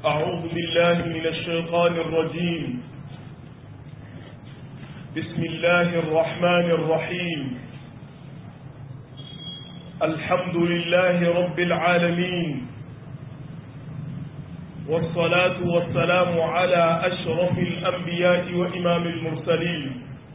أعوذ بالله من الشيطان الرجيم. بسم الله الرحمن الرحيم. الحمد لله رب العالمين، والصلاة والسلام على أشرف الأنبياء وإمام المرسلين،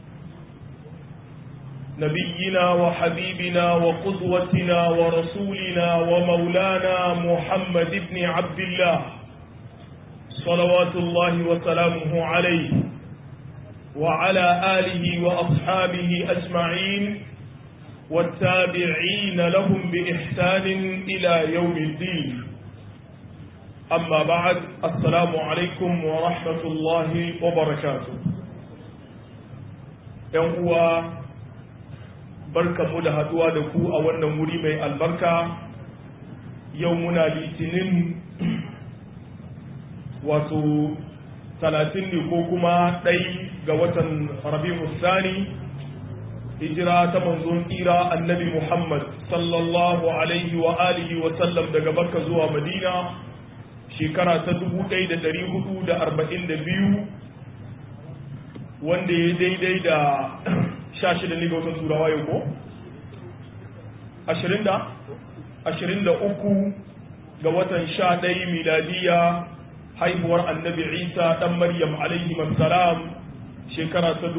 نبينا وحبيبنا وقدوتنا ورسولنا ومولانا محمد بن عبد الله صلوات الله وسلامه عليه وعلى آله وأصحابه أجمعين والتابعين لهم بإحسان إلى يوم الدين. أما بعد، السلام عليكم ورحمة الله وبركاته. يوم barka mu da haduwa da ku a wannan wuri mai albarka. Yau muna litinin wato 30 ne ko kuma 1 ga watan Rabi'u Thani, hijira ta manzon tsira annabi Muhammad sallallahu alaihi wa alihi wa sallam daga Makka zuwa Madina, shekara ta 1442, wanda ya daidai da 16 ne ga watan turawa yau ko 23 ga watan 11 miladiya, haihuwar annabi Isa dan Maryam alaihi salam, shekara ta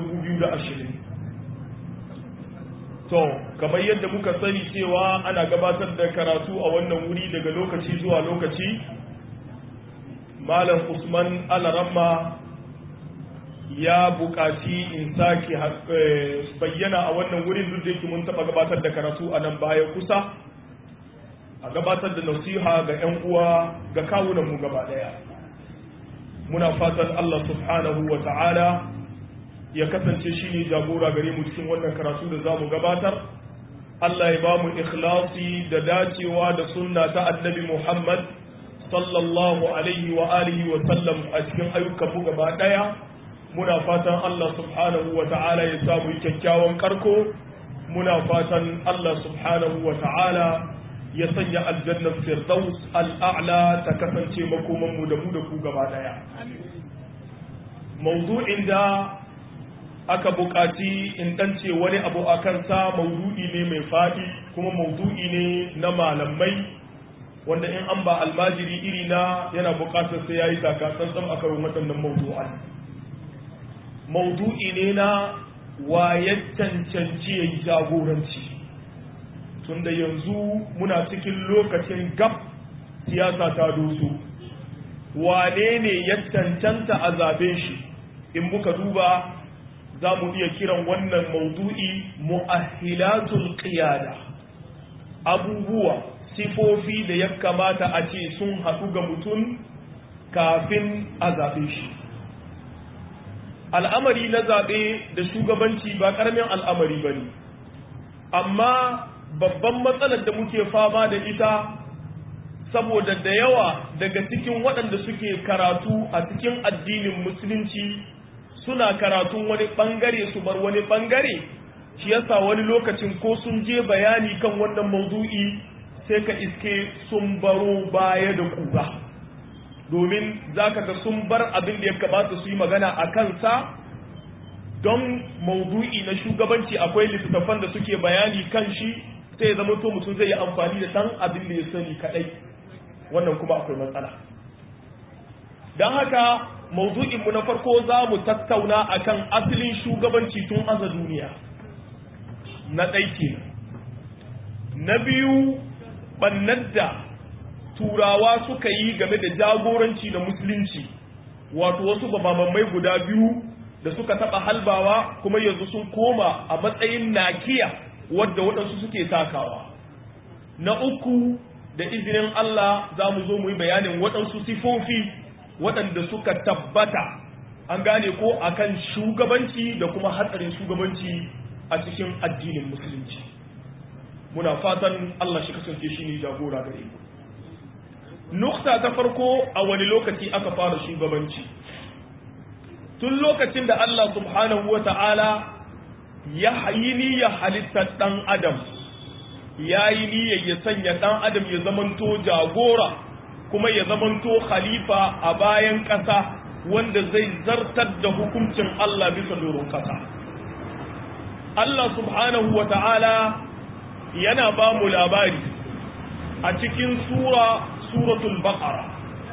2020. to kamar yadda muka sani cewa ana gabatar da karatu a wannan wuri daga lokaci zuwa lokaci. Malam Usman Alaramma ya buƙaci in sake bayyana a wannan wurin, duk da yake mun taɓa gabatar da karatu a nan baya kusa, a gabatar da nasiha ga 'yan uwa ga kawunan mu gaba ɗaya. Muna fatan Allah subhanahu wa ta'ala ya kasance shi ne jagora gare mu cikin wannan karatu da za mu gabatar. Allah ya ba mu ikhlasi da dacewa da sunna ta annabi Muhammad sallallahu alaihi wa alihi wa sallam a cikin ayyukan mu gaba ɗaya. Muna fatan Allah subhanahu wa ta'ala ya samu kyakkyawan karko. Muna fatan Allah subhanahu wa ta'ala ya sanya aljannar firdaus al'a'la ta kasance makomanmu da mu da ku gaba daya. Mawdu'in da aka buƙaci in ɗance wani abu a kansa mawdu'i ne mai faɗi, kuma mawdu'i ne na malamai, wanda in an ba almajiri iri na yana buƙatar sai ya yi takatsantsan a kan waɗannan mawdu'an. Maudu'i ne na waye cancanci ya yi jagoranci, tunda yanzu muna cikin lokacin gab siyasa ta doso. Wane ne ya cancanta a zabe shi? In muka duba za mu iya kiran wannan maudu'i mu'ahhilatul qiyada, abubuwa sifofi da ya kamata a ce sun haɗu ga mutum kafin a zabe shi. Al'amari na zaɓe da shugabanci ba ƙaramin al'amari ba ne, amma babban matsalar da muke fama da ita, saboda da yawa daga cikin waɗanda suke karatu a cikin addinin musulunci suna karatun wani ɓangare su bar wani ɓangare, shi yasa wani lokacin ko sun je bayani kan wannan maudu'i sai ka iske sun baro baya da ƙura. Domin za ka ga sun bar abin da ya kamata su yi magana a kansa. Don maudu'i na shugabanci akwai littattafan da suke bayani kan shi, sai ya zama to mutum zai yi amfani da ɗan abin da ya sani kaɗai, wannan kuma akwai matsala. Don haka maudu'inmu na farko za mu tattauna akan asalin shugabanci tun aza duniya, na ɗai kenan. Na biyu, ɓannar da turawa suka yi game da jagoranci da musulunci, wato wasu babamai guda biyu da suka taɓa halbawa kuma yanzu sun koma a matsayin nakiya wadda waɗansu suke takawa. Na uku, da izinin Allah za mu zo mu yi bayanin waɗansu sifofi waɗanda suka tabbata, an gane ko, akan shugabanci da kuma hatsarin shugabanci a cikin addinin musulunci. Muna fatan Allah shi kasance shi ne jagora gare mu. Nukta ta farko, a wani lokaci aka fara shugabanci? Tun lokacin da Allah subhanahu wa ta'ala ya yi niyyar halittar ɗan Adam, ya yi niyyar ya sanya ɗan Adam ya zamanto jagora kuma ya zamanto khalifa a bayan ƙasa wanda zai zartar da hukuncin Allah bisa doron ƙasa. Allah subhanahu wa ta'ala yana ba mu labari a cikin suratul baqara.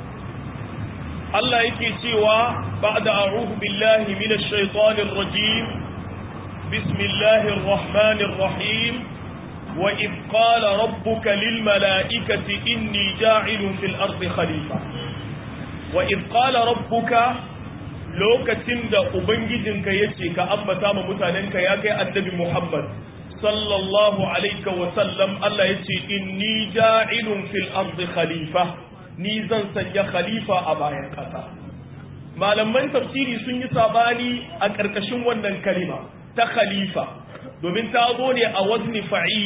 Allah yake cewa ba'da a'udhu billahi minash shaitanir rajim bismillahir rahmanir rahim wa idh qala rabbuka lil mala'ikati inni ja'ilun fil ardi khalifa wa idh qala rabbuka lokacin da ubangijinka yace ka ambata ma mutanenka ya kai annabi Muhammad sallallahu alaihi wa sallam Allah yace inni ja'ilun fil ardi khalifa ni zan sanya khalifa a bayan kasa. Malaman tafsiri sun yi sabani a ƙarƙashin wannan kalima ta khalifa domin ta zo ne a wazni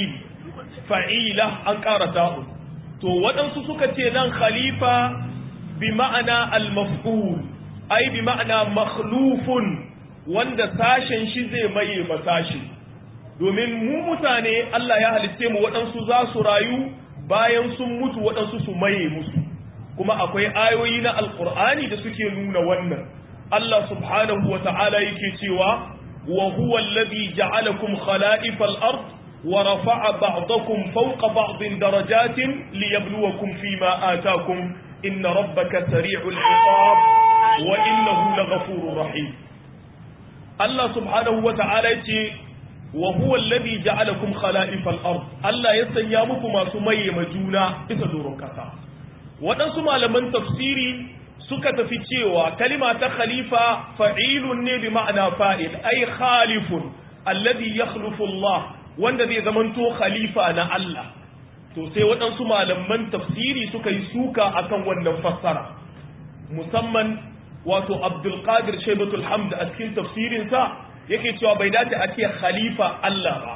fa'ila an ƙara ta'un. To waɗansu suka ce nan khalifa bi ma'ana al-maf'ul ai bi ma'ana makhlufun wanda sashen shi zai maye masashi. Domin mu mutane Allah ya halitte mu waɗansu za su rayu bayan sun mutu waɗansu su maye musu. Kuma akwai ayoyi na alkur'ani da suke nuna wannan. Allah subhanahu wa ta'ala yake cewa wa huwa alladhi ja'alakum khala'ifal ard wa rafa'a ba'dakum fawqa ba'din darajatin liyabluwakum fima ataakum inna rabbaka sari'ul 'iqab wa innahu laghafurur rahim. Allah subhanahu wa ta'ala yake wa huwa alladhi ja'alakum khala'ifal ard. Allah ya sanya muku masu maye majuna bisa doron kasa. Waɗansu malaman tafsiri suka tafi cewa kalima ta khalifa fa'ilun ne bi ma'ana fa'il ai khalifun alladhi yakhlufu Allah wanda zai zamanto khalifa na Allah. To sai waɗansu malaman tafsiri suka yi suka akan wannan fassara, musamman wato Abdul Qadir Shaybatul Hamd a cikin tafsirinsa yake cewa bai dace a ce khalifa Allah ba,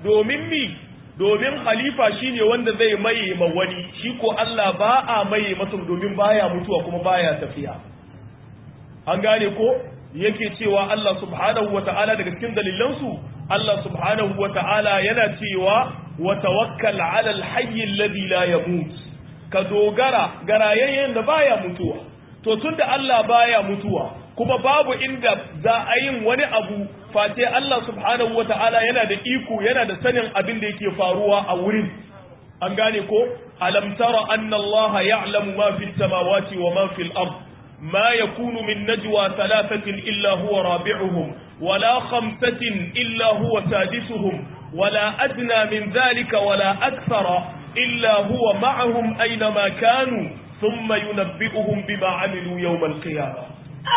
domin khalifa shine wanda zai maye ma wani, shi ko Allah ba a maye masa domin baya mutuwa kuma baya tafiya. An gane ko yake cewa Allah subhanahu wata'ala daga cikin dalilansu Allah subhanahu wata'ala yana cewa wa tawakkal 'ala al-hayy alladhi la yamut, ka dogara ga rayayyen da baya mutuwa. To tunda Allah baya mutuwa kuma babu inda za a yin wani abu face Allah subhanahu wa ta'ala yana da iko yana da sanin abin da yake faruwa a wurin. An gane ko alam tara anna Allah ya'lamu ma fi samawati wa ma fi al-ard ma yakunu min najwa thalathatin illa huwa rabi'uhum wala khamsatin illa huwa sadisuhum wala adna min dhalika wala akthara illa huwa ma'ahum aina ma kanu thumma yunabbi'uhum bima 'amilu yawm al-qiyamah.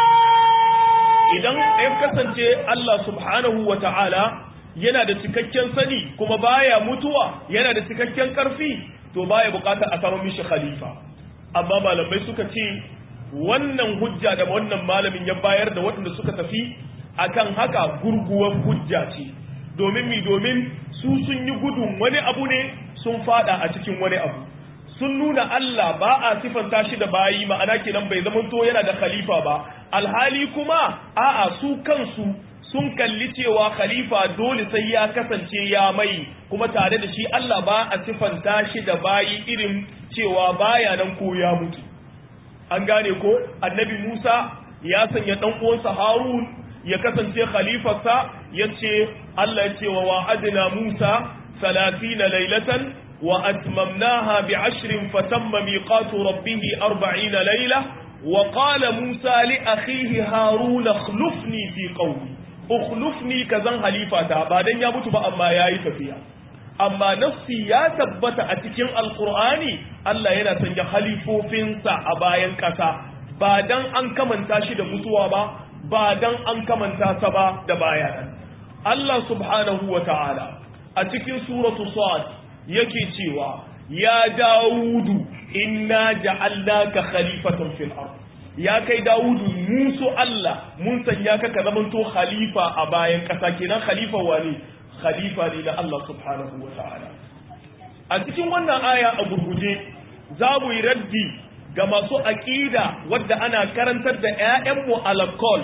Idan ya kasance Allah subhanahu wa ta'ala yana da cikakken sani kuma baya mutuwa yana da cikakken ƙarfi, to baya bukatar a samu mishi khalifa. Amma malamai suka ce wannan hujja da wannan malamin ya bayar da waɗanda suka tafi akan haka gurguwar hujja ce. Domin su sun yi gudun wani abu ne sun fada a cikin wani abu. Sun nuna Allah ba a sifanta shi da bayi, ma'ana kenan bai zamanto yana da khalifa ba, alhali kuma a'a su kansu sun kalli cewa khalifa dole sai ya kasance ya mai, kuma tare da shi Allah ba a sifanta shi da bayi irin cewa baya nan ko ya mutu. An gane ko annabi Musa ya sanya dan uwansa Harun ya kasance khalifarsa, yace Allah ya ce wa wa'adna Musa 30 laylatan وأتممناها ب10 فتم ميقات ربه 40 ليلة وقال موسى لأخيه هارون اخلفني في قومي اخلفني كذن خليفة بعدين يموت بأما ياي تفيا أما نفسي يا تبت أتكين القرآن الله ينا سنجا خليفوفين سا أباين كسا بعدين أنكمن تاشي دمتوا بعدين أنكمن تاسبا دبايانا الله سبحانه وتعالى أتكين سورة صاد yake cewa ya Dawudu inna ja'alnaka khalifatan fil ard, ya kai Dawudu mu so Allah mun sanya ka zamanto khalifa a bayan kasa. Kenan khalifa wani khalifa ne na Allah subhanahu wa ta'ala. A cikin wannan aya a gurguje za mu yi raddi ga masu aqida wadda ana karantar da ƴaƴanmu alakol,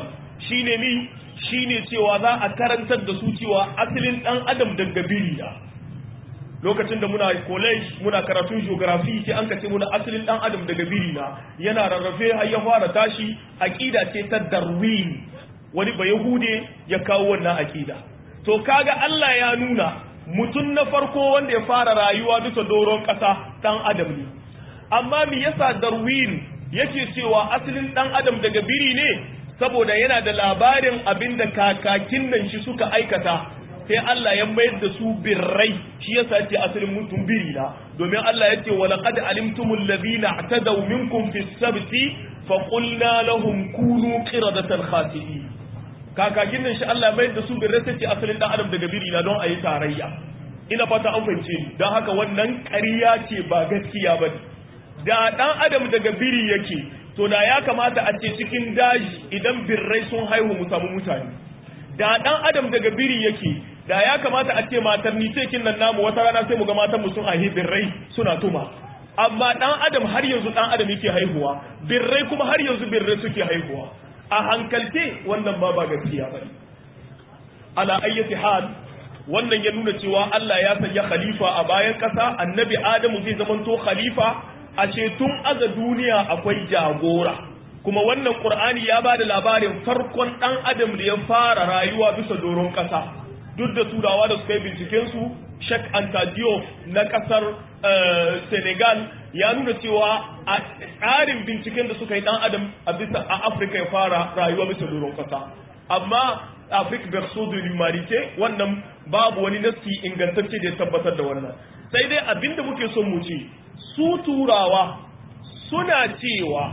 shine cewa za a karantar da su cewa asalin dan adam daga biri da lokacin da muna college muna karatun geography sai an kace muna asalin dan adam daga biri na yana rarrafe har ya fara tashi aqida ce ta Darwin wani ba yahude ya kawo wannan aqida to kaga Allah ya nuna mutum na farko wanda ya fara rayuwa bisa doron kasa dan adam ne amma me yasa Darwin yake cewa asalin dan adam daga biri ne saboda yana da labarin abinda kakakin nan shi suka aikata sai Allah ya mayar da su birrai shi yasa ce asalin mutum biri na domin Allah ya ce walaqad alimtumul ladina atadaw minkum fis sabti fa qulna lahum kunu qiradatan khasi'in kakakin nan shi Allah ya mayar da su birrai sai ce asalin dan adam daga biri na don ayi tarayya ina fata an fahimce ni dan haka wannan ƙarya ce ba gaskiya bane da dan adam daga biri yake to da ya kamata a ce cikin daji idan birrai sun haihu mu samu mutane da dan adam daga biri yake da ya kamata a ce matarni cikin nan namu wata rana sai mu ga matan mu sun haihi birrai suna tuma amma dan adam har yanzu dan adam yake haihuwa birrai kuma har yanzu birrai suke haihuwa a hankalce wannan ba gaskiya bane ala ayyati hal wannan ya nuna cewa Allah ya sanya khalifa a bayan kasa annabi Adamu zai zamanto khalifa ashe tun aza duniya akwai jagora kuma wannan Qur'ani ya bada labarin farkon dan adam da ya fara rayuwa bisa doron kasa duk da turawa da suka yi binciken su Sheikh Anta Diop na kasar Senegal ya nuna cewa a tsarin binciken da suka yi dan adam a Africa ya fara rayuwa bisa doron kasa amma Afrique berceau de l'humanité wannan babu wani nasi ingantacce da ya tabbatar da wannan sai dai abinda muke son mu ce su turawa suna cewa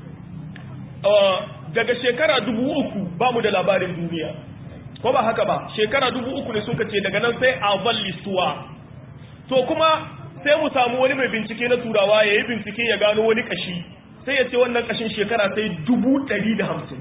daga shekara 3000 ba mu da labarin duniya ko ba haka ba shekara 3000 ne suka ce daga nan sai avant l'histoire to kuma sai mu samu wani mai bincike na turawa ya yi bincike ya gano wani kashi sai ya ce wannan kashin shekara sai 150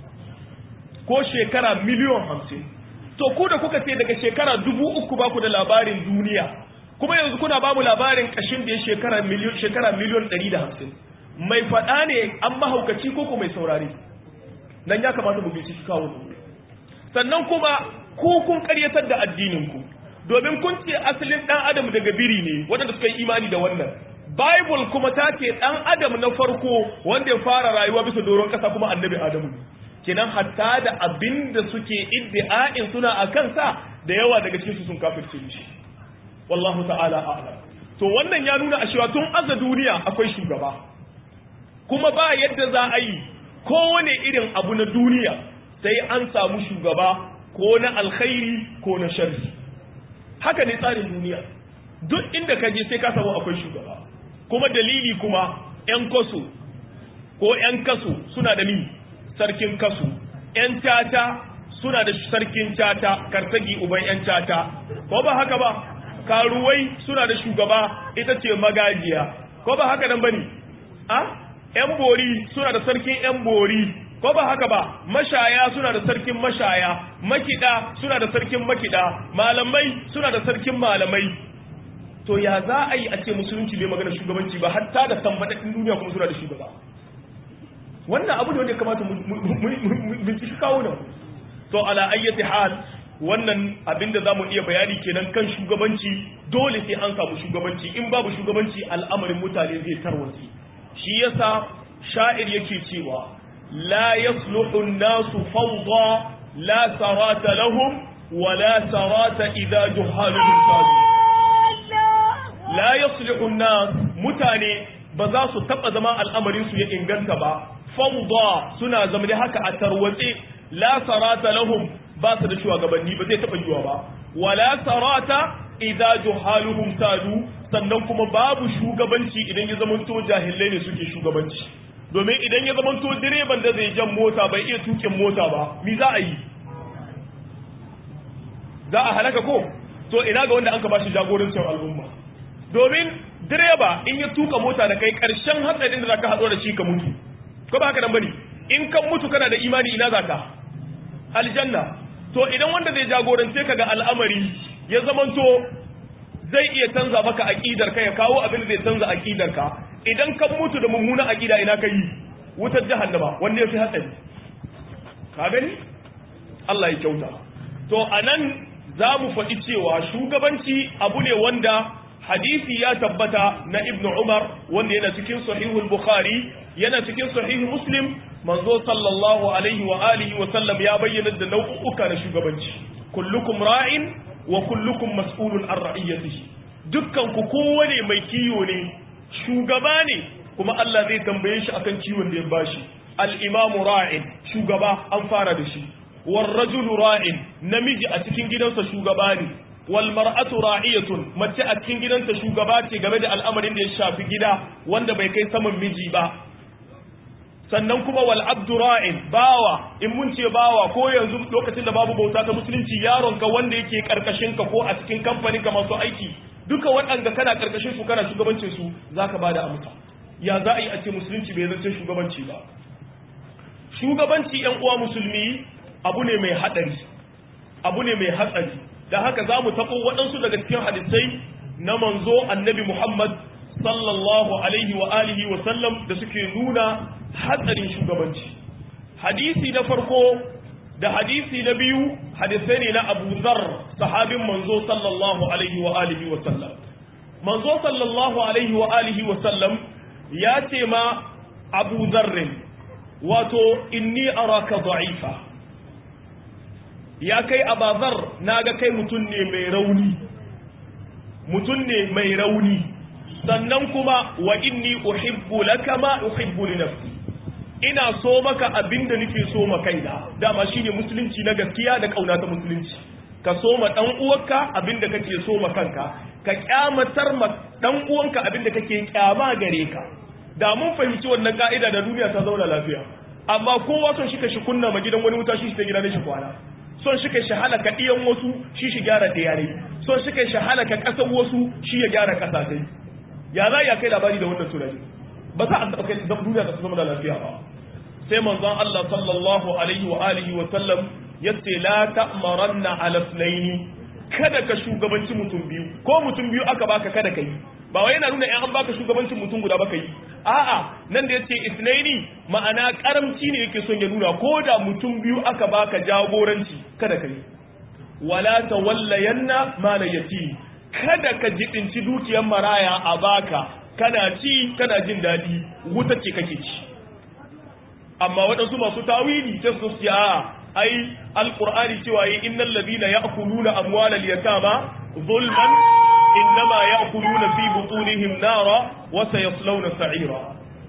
ko shekara miliyon 50 to ku da kuka ce daga shekara 3000 ba ku da labarin duniya kuma yanzu kuna babu labarin kashin da ya shekara miliyon 150 mai faɗa ne an mahaukaci ko mai saurari nan ya kamata mu binciki kawo sannan kuma ku kun karyatar da addininku domin kun ce asalin dan adam daga biri ne waɗanda suka yi imani da wannan bible kuma ta ce dan adam na farko wanda ya fara rayuwa bisa doron ƙasa kuma annabi adamu kenan hatta da abinda suke iddia'in suna a kansa da yawa daga cikin su sun kafirce shi wallahu ta'ala a'lam to wannan ya nuna a cewa tun aza duniya akwai shugaba kuma ba yadda za a yi kowane irin abu na duniya sai an samu shugaba ko na alkhairi ko na sharri haka ne tsarin duniya duk inda ka je sai ka samu akwai shugaba kuma dalili kuma yan kaso ko yan kaso suna da ni sarkin kaso yan tata suna da sarkin tata kartagi uban yan tata ko ba haka ba karuwai suna da shugaba ita ce magajiya ko ba haka nan bane yan bori suna da sarkin yan bori ko ba haka ba mashaya suna da sarkin mashaya makida suna da sarkin makida malamai suna da sarkin malamai to ya za a yi a ce musulunci bai magana shugabanci ba hatta da tambadaddin duniya kuma suna da shugaba wannan abu ne wanda ya kamata mu binciki kawo nan to ala ayyati hal wannan abinda zamu iya bayani kenan kan shugabanci dole sai an samu shugabanci in babu shugabanci al'amarin mutane zai tarwatsi shi yasa sha'ir yake cewa la yasluhu an-nasu fawda la sarata lahum wa la sarata idha juhaluhum sadu la yasluhu an-nas mutane ba za su taba zama al'amarin su ya inganta ba fawda suna zama haka a tarwatse la sarata lahum ba su da shugabanni ba zai taba yiwa ba wala sarata idza juhaluhum sadu sannan kuma babu shugabanci idan ya zamanto jahilai ne suke shugabanci domin idan ya zamanto direban da zai jan mota bai iya tukin mota ba mi za a yi za a halaka ko to ina ga wanda an ka bashi jagorancin al'umma domin direba in ya tuka mota da kai karshen hatsarin da zaka hado da shi ka mutu ko ba haka nan bane in kan mutu kana da imani ina zaka aljanna to idan wanda zai jagorance ka ga al'amari ya zamanto zai iya canza maka aqidar ka ya kawo abin da zai canza aqidar ka idan kan mutu da mummuna aqida ina kai wutar jahannama wanda yafi hatsari ka gani Allah ya kyauta to anan za mu faɗi cewa shugabanci abu ne wanda hadisi ya tabbata na Ibn Umar wanda yana cikin sahihul Bukhari yana cikin sahihul Muslim manzo sallallahu alaihi wa alihi wa sallam ya bayyana da nau'uka na shugabanci kullukum ra'in wa kullukum mas'ulun an ra'iyatihi dukkan ku kowane mai kiyo ne shugaba ne kuma Allah zai tambaye shi akan kiwon da ya bashi al-imamu ra'in shugaba an fara da shi war rajulu ra'in namiji a cikin gidansa shugaba ne wal mar'atu ra'iyatun mace a cikin gidanta shugaba ce game da al'amarin da ya shafi gida wanda bai kai saman miji ba sannan kuma wal abdu ra'in bawa in mun ce bawa ko yanzu lokacin da babu bauta ta musulunci yaronka wanda yake karkashin ka ko a cikin kamfani ka masu aiki duka waɗanda kana karkashin su kana shugabancin su zaka bada amsa ya za a yi a ce musulunci bai zance shugabanci ba shugabanci yan uwa musulmi abu ne mai hadari abu ne mai hatsari da haka za mu taɓo waɗansu daga cikin hadisai na manzo annabi Muhammad sallallahu alaihi wa alihi wa sallam da suke nuna hatsarin shugabanci hadisi na farko da hadisi na biyu hadisai ne na Abu Dharr sahabin manzo sallallahu alaihi wa alihi wa sallam manzo sallallahu alaihi wa alihi wa sallam ya ce ma Abu Dharr wato inni araka da'ifa ya kai abazar naga kai mutum ne mai rauni sannan kuma wa inni uhibbu laka ma uhibbu li nafsi ina so maka abinda nake so ma kaina dama shine musulunci na gaskiya da kauna ta musulunci ka so ma dan uwanka abinda kake so ma kanka ka kyamatar ma dan uwanka abinda kake kyama gare ka da mun fahimci wannan ka'ida da duniya ta zauna lafiya amma kowa son shi ka shi kunna ma gidan wani wuta shi ta gida ne shi kwana son shi kai shi halaka ɗiyan wasu shi gyara ɗaya ne son shi kai shi halaka ƙasar wasu shi ya gyara ƙasa sai ya za ya kai labari da wannan tunani ba za a taɓa kai duniya ta zama da lafiya ba sai manzon Allah sallallahu alaihi wa alihi wa sallam yace la ta'maranna ala ithnaini kada ka shugabanci mutum biyu ko mutum biyu aka baka kada kai ba wai yana nuna in an baka shugabancin mutum guda baka yi a'a nan da yace ithnaini ma'ana karamci ne yake son ya nuna ko da mutum biyu aka baka jagoranci kada kai wala tawallayanna mala yatim kada ka jibinci dukiyar maraya a baka kana ci kana jin dadi wuta ce kake ci amma waɗansu masu tawili sai su ce a ai alqur'ani cewa yi innal ladina ya'kuluna amwalal yatama zulman innama ya'kuluna fi butunihim nara wa sayaslawna sa'ira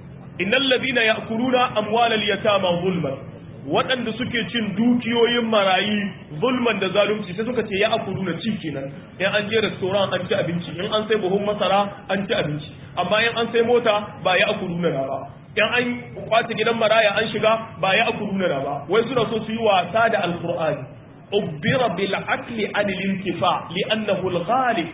innal ladina ya'kuluna amwalal yatama zulman waɗanda suke cin dukiyoyin marayi zulman da zalunci sai suka ce ya akuluna ci kenan in an je restaurant an ci abinci in an sai buhun masara an ci abinci amma in an sai mota ba ya akuluna ba in an kwace gidan maraya an shiga ba ya akuluna ba wai suna so su yi wasa da alqur'ani ubbira bil akli an al-intifa li'annahu al-ghalib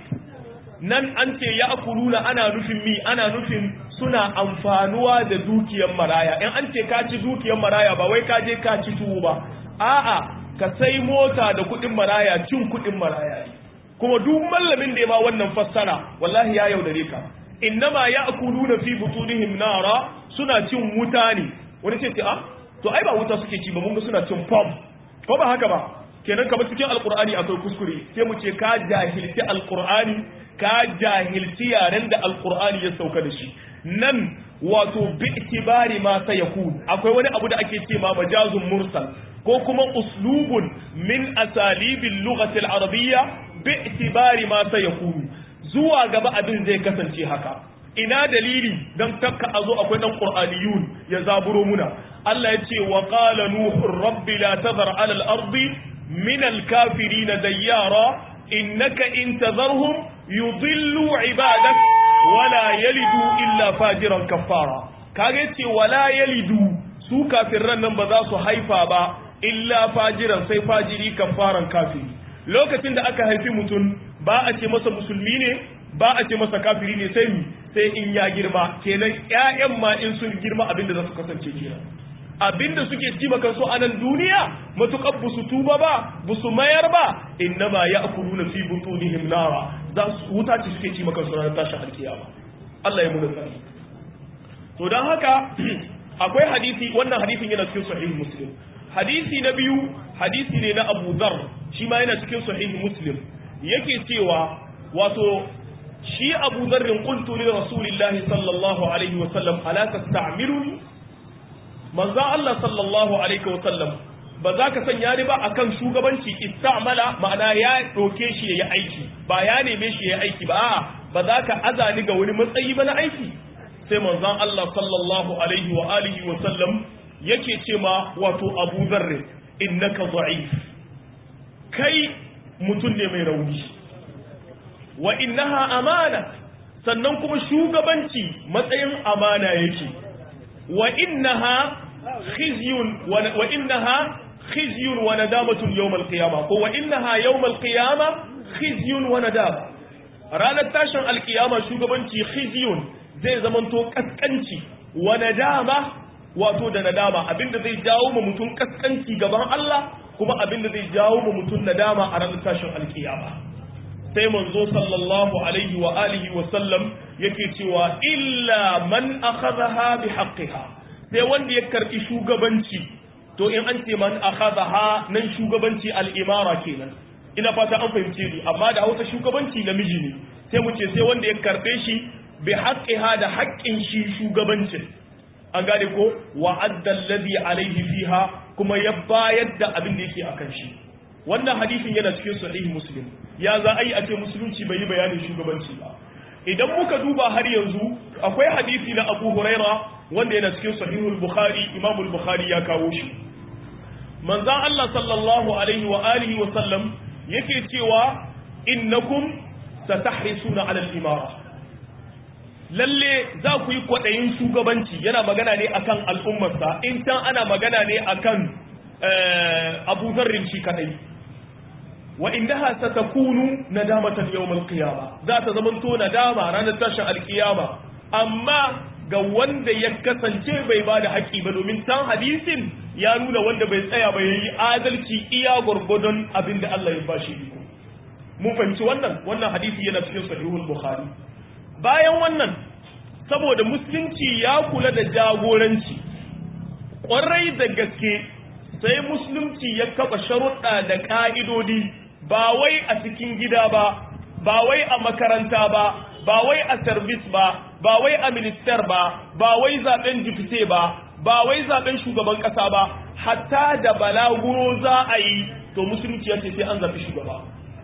nan an ce ya akuluna ana nufin mi ana nufin suna amfanuwa da dukiyar maraya in an ce ka ci dukiyar maraya ba wai ka je ka ci tuwo ba a'a ka sai mota da kuɗin maraya cin kuɗin maraya kuma duk mallamin da ya ma wannan fassara wallahi ya yaudare ka innama ya'kuluna fi butunihim nara suna cin wuta ne wani ce to ai ba wuta suke ci ba mun ga suna cin pom ko ba haka ba kenan kamar cikin alqur'ani akwai kuskure sai mu ce ka jahilci alqur'ani ka jahilci yaren da alqur'ani ya sauka da shi nan wato bi itibari ma sayakun akwai wani abu da ake ce ma majazun mursal ko kuma uslubun min asalibil lughati al-arabiyya bi itibari ma sayakun zuwa gaba abin zai kasance haka ina dalili dan takka azo akwai dan qur'aniyun ya zaburo muna Allah ya ce wa qala nuhu rabbi la tadhar ala al-ardi min al-kafirin dayyara innaka in tadharhum yudillu ibadak wala yalidu illa fajiran kafara kage ce wala yalidu su kafirran nan ba za su haifa ba illa fajiran sai fajiri kafaran kafiri lokacin da aka haifi mutum ba a ce masa musulmi ne ba a ce masa kafiri ne sai in ya girma kenan ƴaƴan ma in sun girma abinda za su kasance kenan abinda suke ci maka su a nan duniya matukar busu tuba ba busu mayar ba innama ya'kuluna fi butunihim nara za su wuta ce suke ci maka su ranar tashin alkiyama Allah ya mu da to dan haka akwai hadisi wannan hadisin yana cikin sahih muslim hadisi na biyu hadisi ne na Abu Dharr shi ma yana cikin sahih muslim yake cewa wato shi Abu Dharr qultu li rasulillahi sallallahu alaihi wa sallam ala tasta'miluni manzo Allah sallallahu alaihi wa sallam ba za ka sanya ni ba akan shugabanci istamala ma'ana ya doke shi yayi aiki ba ya neme shi yayi aiki ba a'a ba za ka azani ga wani matsayi ba na aiki sai manzon Allah sallallahu alaihi wa alihi wa sallam yake ce ma wato Abu Dharr innaka da'if kai mutun ne mai rauni wa innaha amana sannan kuma shugabanci matsayin amana yake wa innaha khizyun wa nadamatun yawm al-qiyamah ko wa innaha yawm al-qiyamah khizyun wa nadama ranar tashin al-qiyama shugabanci khizyun zai zamanto kaskanci wa nadama wato da nadama abinda zai jawo ma mutum kaskanci gaban Allah kuma abinda zai jawo ma mutum nadama a ranar tashin al-qiyama sai manzo sallallahu alaihi wa alihi wa sallam yake cewa illa man akhadha bi haqqiha sai wanda ya karbi shugabanci to in an ce man akhadha nan shugabanci al-imara kenan ina fata an fahimce ni amma da Hausa shugabanci namiji ne sai mu ce sai wanda ya karbe shi bi haqqiha da haƙƙin shi shugabancin an gane ko wa adda alladhi alaihi fiha kuma ya bayar da abin da yake akan shi wannan hadisin yana cikin sahih muslim ya za a yi a ce musulunci bai yi bayanin shugabanci ba idan muka duba har yanzu akwai hadisi na Abu Huraira wanda yana cikin sahihul Bukhari Imam al-Bukhari ya kawo shi manzon Allah sallallahu alaihi wa alihi wa sallam yake cewa innakum satahrisuna ala al-imara lalle za ku yi kwadayin shugabanci yana magana ne akan al'ummarsa in tan ana magana ne akan Abu Dharr shi kadai wa innaha satakunu nadamatan yawm al-qiyamah za ta zamanto nadama ranar tashin al-qiyama amma ga wanda ya kasance bai bada haƙi ba domin tan hadisin ya nuna wanda bai tsaya ba yayi adalci iya gurgudun abinda Allah ya bashi iko mun fahimci wannan hadisi yana cikin sahihul bukhari bayan wannan saboda musulunci ya kula da jagoranci ƙwarai da gaske sai musulunci ya kafa sharuɗa da ƙa'idodi ba wai a cikin gida ba wai a makaranta ba wai a service ba wai a minister ba wai zaben jifite ba wai zaben shugaban ƙasa ba hatta da balaguro za a yi to musulunci ya ce sai an zaɓi shugaba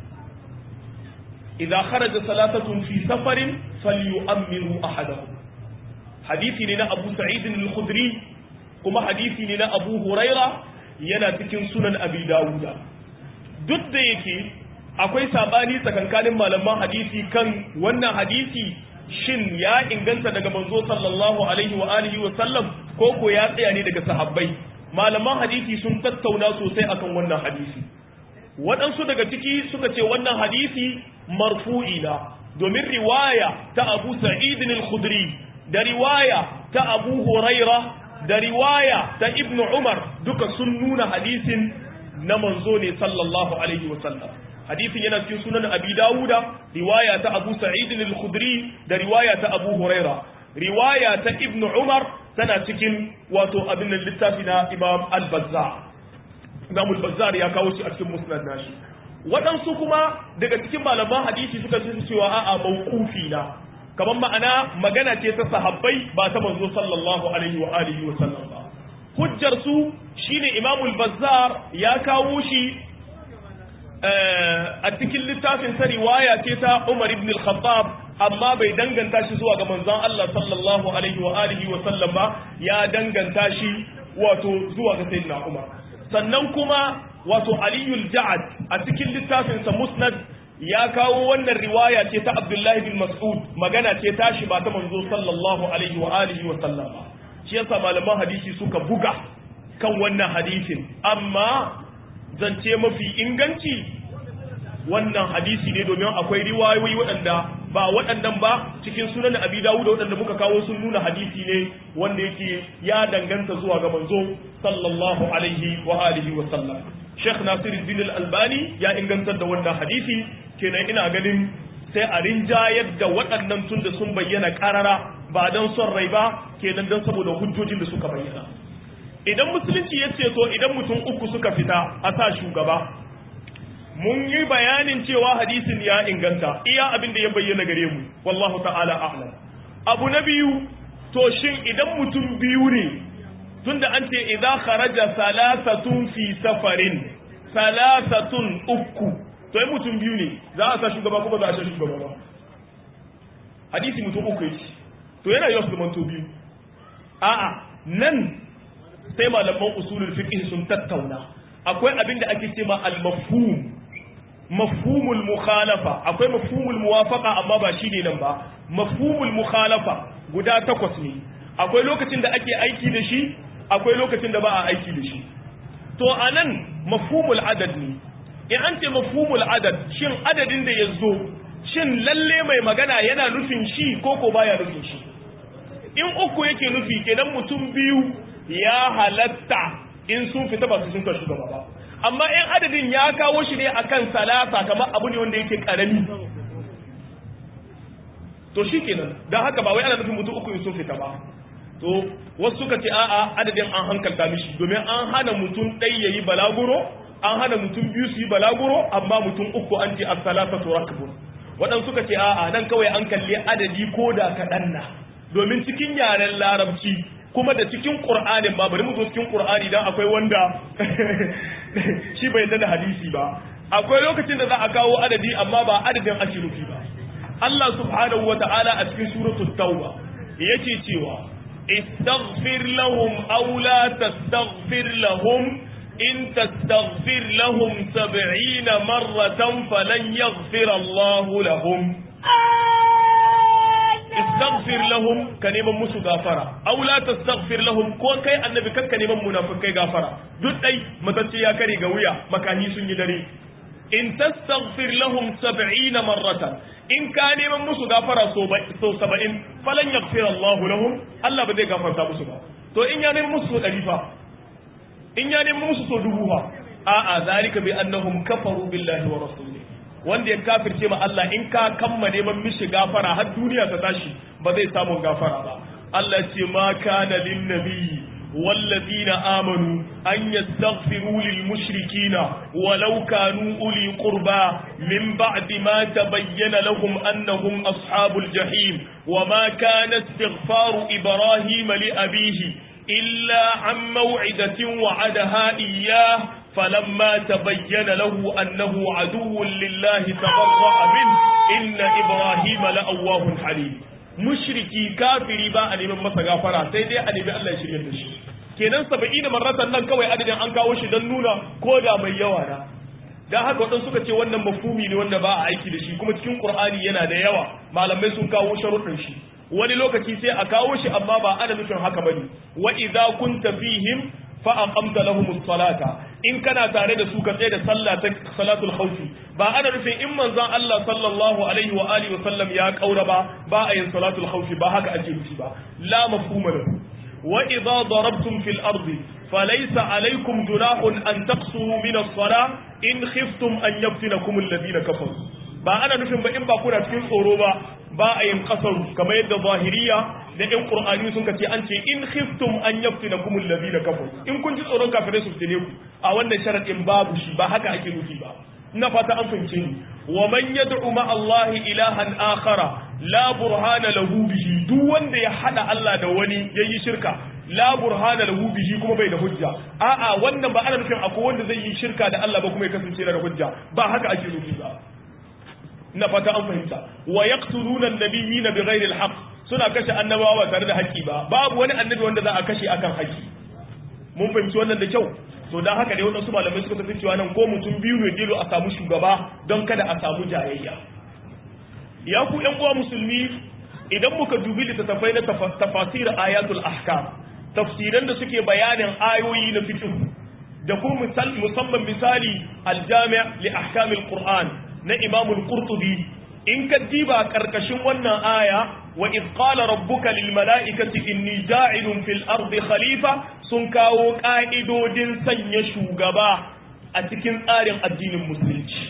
idza kharaja salatatun fi safarin falyu'ammiru ahadahum hadisi ne na Abu Sa'id al-Khudri kuma hadisi ne na Abu Huraira yana cikin sunan Abi Dawuda duk da yake akwai sabani tsakankanin malaman hadisi kan wannan hadisi shin ya inganta daga manzo sallallahu alaihi wa alihi wa sallam ko ko ya tsaya ne daga sahabbai malaman hadisi sun tattauna sosai akan wannan hadisi waɗansu daga ciki suka ce wannan hadisi marfu'i na domin riwaya ta Abu Sa'id al-Khudri da riwaya ta Abu Huraira da riwaya ta Ibn Umar duka sun nuna hadisin na manzo ne sallallahu alaihi wa sallam hadisin yana cikin sunan Abi Dawuda riwaya ta Abu Sa'id al-Khudri da riwaya ta Abu Huraira riwaya ta Ibn Umar tana cikin wato abin littafi na Imam al-Bazzar Imam al-Bazzar ya kawo shi a cikin musnad nashi waɗansu kuma daga cikin malaman hadisi suka ce cewa a'a mawqufi na kamar ma'ana magana ce ta sahabbai ba ta manzo sallallahu alaihi wa alihi wa sallam ba hujjar su shine Imam al-Bazzar ya kawo shi a cikin littafin sa riwaya ce ta Umar ibn al-Khattab amma bai danganta shi zuwa ga manzon Allah sallallahu alaihi wa alihi wa sallam ba ya danganta shi wato zuwa ga sayyidina Umar sannan kuma wato Aliyul Ja'ad a cikin littafin sa Musnad ya kawo wannan riwaya ce ta Abdullah bin Mas'ud magana ce ta shi ba ta manzo sallallahu alaihi wa alihi wa sallam ba shi yasa malaman hadisi suka buga kan wannan hadisin amma zance mafi inganci wannan hadisi ne domin akwai riwayoyi waɗanda ba waɗannan ba cikin sunan Abi Dawud waɗanda muka kawo sun nuna hadisi ne wanda yake ya danganta zuwa ga manzo sallallahu alaihi wa alihi wa sallam Sheikh Nasiruddin Al-Albani ya ingantar da wannan hadisi kenan ina ganin sai a rinjayar da waɗannan tun da sun bayyana karara ba don son rai ba kenan don saboda hujjojin da suka bayyana idan musulunci ya ce to idan mutum uku suka fita a sa shugaba mun yi bayanin cewa hadisin ya inganta iya abin da ya bayyana gare mu wallahu ta'ala a'lam. Abu na biyu, to shin idan mutum biyu ne, tunda an ce idza kharaja salasatun fi safarin, salasatun uku, to in mutum biyu ne za a sa shugaba kuma za a sa shugaba ba. Hadisi mutum uku yake, to yana yau zaman to biyu. A'a, nan sai malaman usulul fiqh sun tattauna. Akwai abin da ake cewa al-mafhum, mafhumul mukhalafa, akwai mafhumul muwafaqa amma ba shine nan ba. Mafhumul mukhalafa guda 8 ne. Akwai lokacin da ake aiki da shi, akwai lokacin da ba a aiki da shi. To anan mafhumul adad ne. In an ce mafhumul adad, shin adadin da ya zo, shin lalle mai magana yana nufin shi ko ko baya nufin shi? In uku yake nufi kenan mutum biyu ya halatta in sun fita ba su sun kashi gaba ba. Amma in adadin ya kawo shi ne akan salasa kamar abu ne wanda yake karami. To shi kenan, don haka ba wai ana nufin mutum uku in sun fita ba. To wasu suka ce a'a adadin an hankalta mishi domin an hana mutum ɗaya ya yi balaguro, an hana mutum biyu su yi balaguro, amma mutum uku an ce as-salasatu rakbun. Waɗansu suka ce a'a nan kawai an kalli adadi ko da kaɗan na, domin cikin yaren larabci kuma da cikin Qur'anin ba, bari mu zo cikin Qur'ani dan akwai wanda shi bai da hadisi ba. Akwai lokacin da za a kawo adadi amma ba adadin ake nufi ba. Allah subhanahu wa ta'ala a cikin suratul Tauba yake cewa istaghfir lahum aw la tastaghfir lahum in tastaghfir lahum 70 marratan falan yaghfir Allah lahum. Istaghfir lahum, ka neman musu gafara, aw la tastaghfir lahum, ko kai annabi kanka neman munafikai gafara, duk dai matacce ya kare ga wuya, makani sun yi dare. In tastaghfir lahum 70 marratan, in ka neman musu gafara so 70, falan yaghfir Allah lahum, Allah ba zai gafarta musu ba. To in ya neman musu so 100 fa, in ya neman musu so 1000 fa, a'a zalika bi annahum kafaru billahi wa rasulihi. Wanda ya kafirce ma Allah in ka kamma neman mishi gafara har duniya ta tashi ba zai samu gafara ba. Allah ce ma kana lin nabiyyi wallazina amanu an yastaghfiru lil mushrikina walau kanu uli qurba min ba'di ma tabayyana lahum annahum ashabul jahim wama kana istighfaru ibrahima li abihi illa an maw'idatin wa'adaha iyyah فلما تبين له أنه عدو لله تبرأ منه إن إبراهيم لأواه حليم. mushriki kafiri ba a neman masa gafara sai dai a nemi Allah ya shirye da shi. Kenan 70 marratan nan kawai adadin an kawo shi don nuna ko da mai yawa na. Dan haka wadansu suka ce wannan mafhumi ne wanda ba a aiki da shi, kuma cikin Qur'ani yana da yawa, malamai sun kawo sharuɗin shi. Wani lokaci sai a kawo shi amma ba ana nufin haka bane. Wa idza kunta fihim fa aqamta lahumus salata, in kana tare da su ka tsaye da sallah ta salatul khawfi, ba ana nufin in manzon Allah sallallahu alaihi wa alihi wa sallam ya kaura ba a yin salatul khawfi, ba haka ake nufi ba. La mafhuma lahu. wa idza darabtum fil ardi falaysa alaykum junahun an taqsuru min as-salah in khiftum an yaftinakum alladhina kafaru. Ba ana nufin ba in ba kuna cikin tsoro ba a yin kasaru kamar yadda zahiriya da ɗan qur'ani sun kace an ce in khiftum an yaftinakum alladhina kafaru, in kun ji tsoron kafirai su fitine ku, a wannan sharadin babu shi, ba haka ake nufi ba. ina fata an fahimce ni. wa man yad'u ma Allah ilahan akhara la burhana lahu bihi, duk wanda ya hada Allah da wani yayi shirka, la burhana lahu bihi, kuma bai da hujja. A'a, wannan ba ana nufin akwai wanda zai yi shirka da Allah ba kuma ya kasance da hujja, ba haka ake nufi ba. ina fata an fahimta. wa yaqtuluna an-nabiyina bighairi al-haqq, suna kashe annabawa ba tare da haƙƙi ba. Babu wani annabi wanda za a kashe akan haƙƙi. Mun fahimci wannan da kyau. To dan haka ne wadansu malamai suka tafi cewa nan ko mutum biyu ne dilo a samu shugaba don kada a samu jayayya. Ya ku ƴan uwa musulmi, idan muka dubi littattafai na tafasir ayatul ahkam, tafsiran da suke bayanin ayoyi na fiqh, da kuma musamman misali al-jami' li ahkamil qur'an na Imam al-Qurtubi, in ka diba karkashin wannan aya wa id qala rabbuka lil mala'ikati inni ja'ilun fil ardi khalifa, sun kawo ka'idodin sanya shugaba a cikin tsarin addinin musulunci.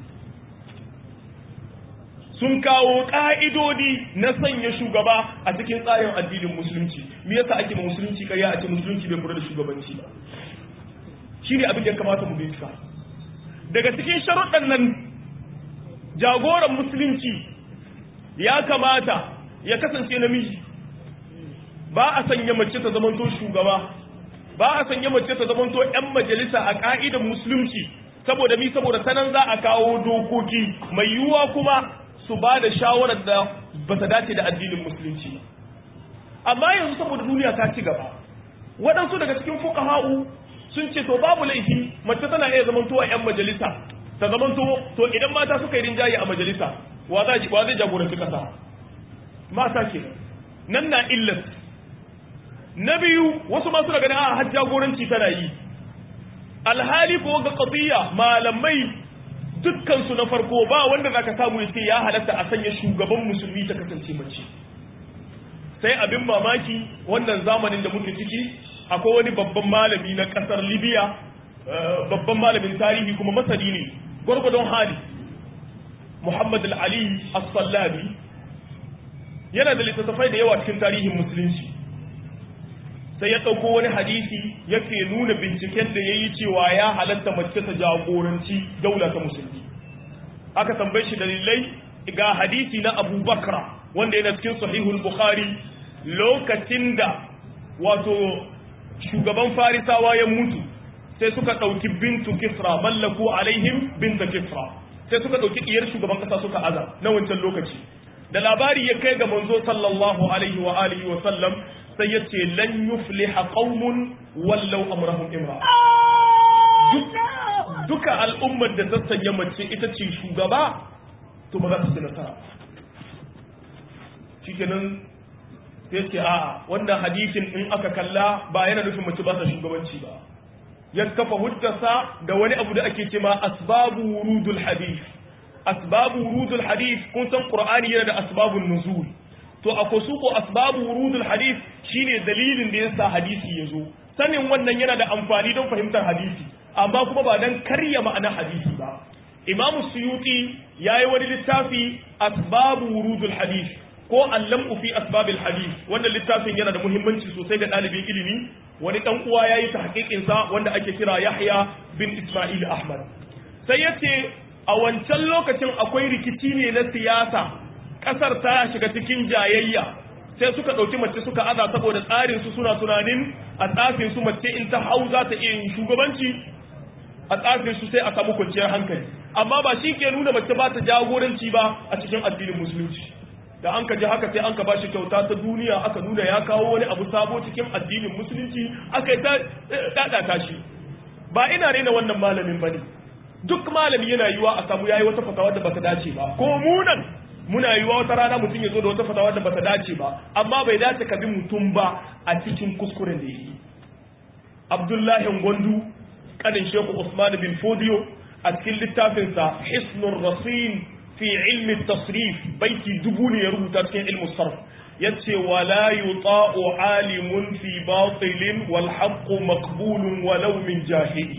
Sun kawo ka'idodi na sanya shugaba a cikin tsarin addinin musulunci. Me yasa ake ma musulunci kariya a ce musulunci bai kula da shugabanci ba? Shi ne abin da ya kamata mu bincika. daga cikin sharuɗan nan jagoran musulunci ya kamata ya kasance namiji, ba a sanya mace ta zamanto shugaba, ba a sanya mace ta zamanto 'yan majalisa a ƙa'idar musulunci, saboda mi saboda sanan za a kawo dokoki mai yiwuwa kuma su ba da shawarar da ba ta dace da addinin musulunci. Amma yanzu saboda duniya ta ci gaba, waɗansu daga cikin fuqaha'u sun ce to babu laifi mace tana iya zamantowa 'yan majalisa, ta zamanto to idan mata suka yi rinjaye a majalisa wa zai jagoranci ƙasa? Mata ke nan na illat. Na biyu wasu masu daga na har jagoranci tana yi, alhali ko ga qadiyya malamai dukkan su na farko ba wanda zaka samu yace ya halatta a sanya shugaban musulmi ta kasance mace. Sai abin mamaki wannan zamanin da muke ciki akwai wani babban malami na kasar Libya, babban malamin tarihi kuma masani ne gwargwadon hali, Muhammad al-Ali as-Sallabi, yana da littattafai da yawa cikin tarihin musulunci. Sai ya ɗauko wani hadisi yake nuna binciken da ya yi cewa ya halatta mace ta jagoranci daula ta musulmi. Aka tambaye shi dalilai ga hadisi na Abu Bakra wanda yana cikin sahihul Bukhari, lokacin da wato shugaban Farisawa ya mutu sai suka ɗauki bintu Kisra, mallaku alaihim binta Kisra, sai suka ɗauki ɗiyar shugaban ƙasa suka aza na wancan lokaci. Da labari ya kai ga manzo sallallahu alaihi wa alihi wa sallam, sai ya ce lan yufliha qaumun wallau amrahum imra. Duka al'ummar da ta sanya mace ita ce shugaba to ba za ta ci nasara. Shikenan sai ce a'a wannan hadisin in aka kalla ba yana nufin mace ba ta shugabanci ba. Ya kafa hujjarsa da wani abu da ake cewa asbabu wurudul hadith. Asbabu wurudul hadith, kun san Qur'ani yana da asbabun nuzul. To akwai su ko asbabu wurudul hadith shine dalilin da yasa hadisi yazo. Sanin wannan yana da amfani don fahimtar hadisi, amma kuma ba dan karya ma'anar hadisi ba. Imam Suyuti yayi wani littafi asbabu wurudul hadith ko allamu fi asbabil hadith. Wannan littafin yana da muhimmanci sosai ga ɗalibin ilimi. Wani dan uwa yayi tahqiqin sa wanda ake kira Yahya bin Isma'il Ahmad. Sai yace a wancan lokacin akwai rikici ne na siyasa, kasar ta shiga cikin jayayya, sai suka ɗauki mace suka aza saboda tsarin su suna tunanin a tsafin su mace in ta hau za ta iya yin shugabanci, a tsafin su sai a samu kwanciyar hankali. Amma ba shi ke nuna mace ba ta jagoranci ba a cikin addinin musulunci. Da an ka ji haka sai an ka bashi kyauta ta duniya, aka nuna ya kawo wani abu sabo cikin addinin musulunci, aka yi ta ɗaɗata shi. Ba ina raina wannan malamin ba ne. Duk malami yana yiwa a samu yayi wata fatawa da bata dace ba, ko munan muna yiwa wata rana mutum ya zo da wata fatawa da bata dace ba, amma bai dace ka bi mutum ba a cikin kuskuren da yi. Abdullahi Gwandu kanin Sheikh Usman bin Fodiyo a cikin littafinsa Hisnur Rasin fi ilmi tasrif, baiti 1000 ne ya rubuta cikin ilmu sarf, yace wala yuta'u alimun fi batilin wal haqqu maqbulun walau min jahili.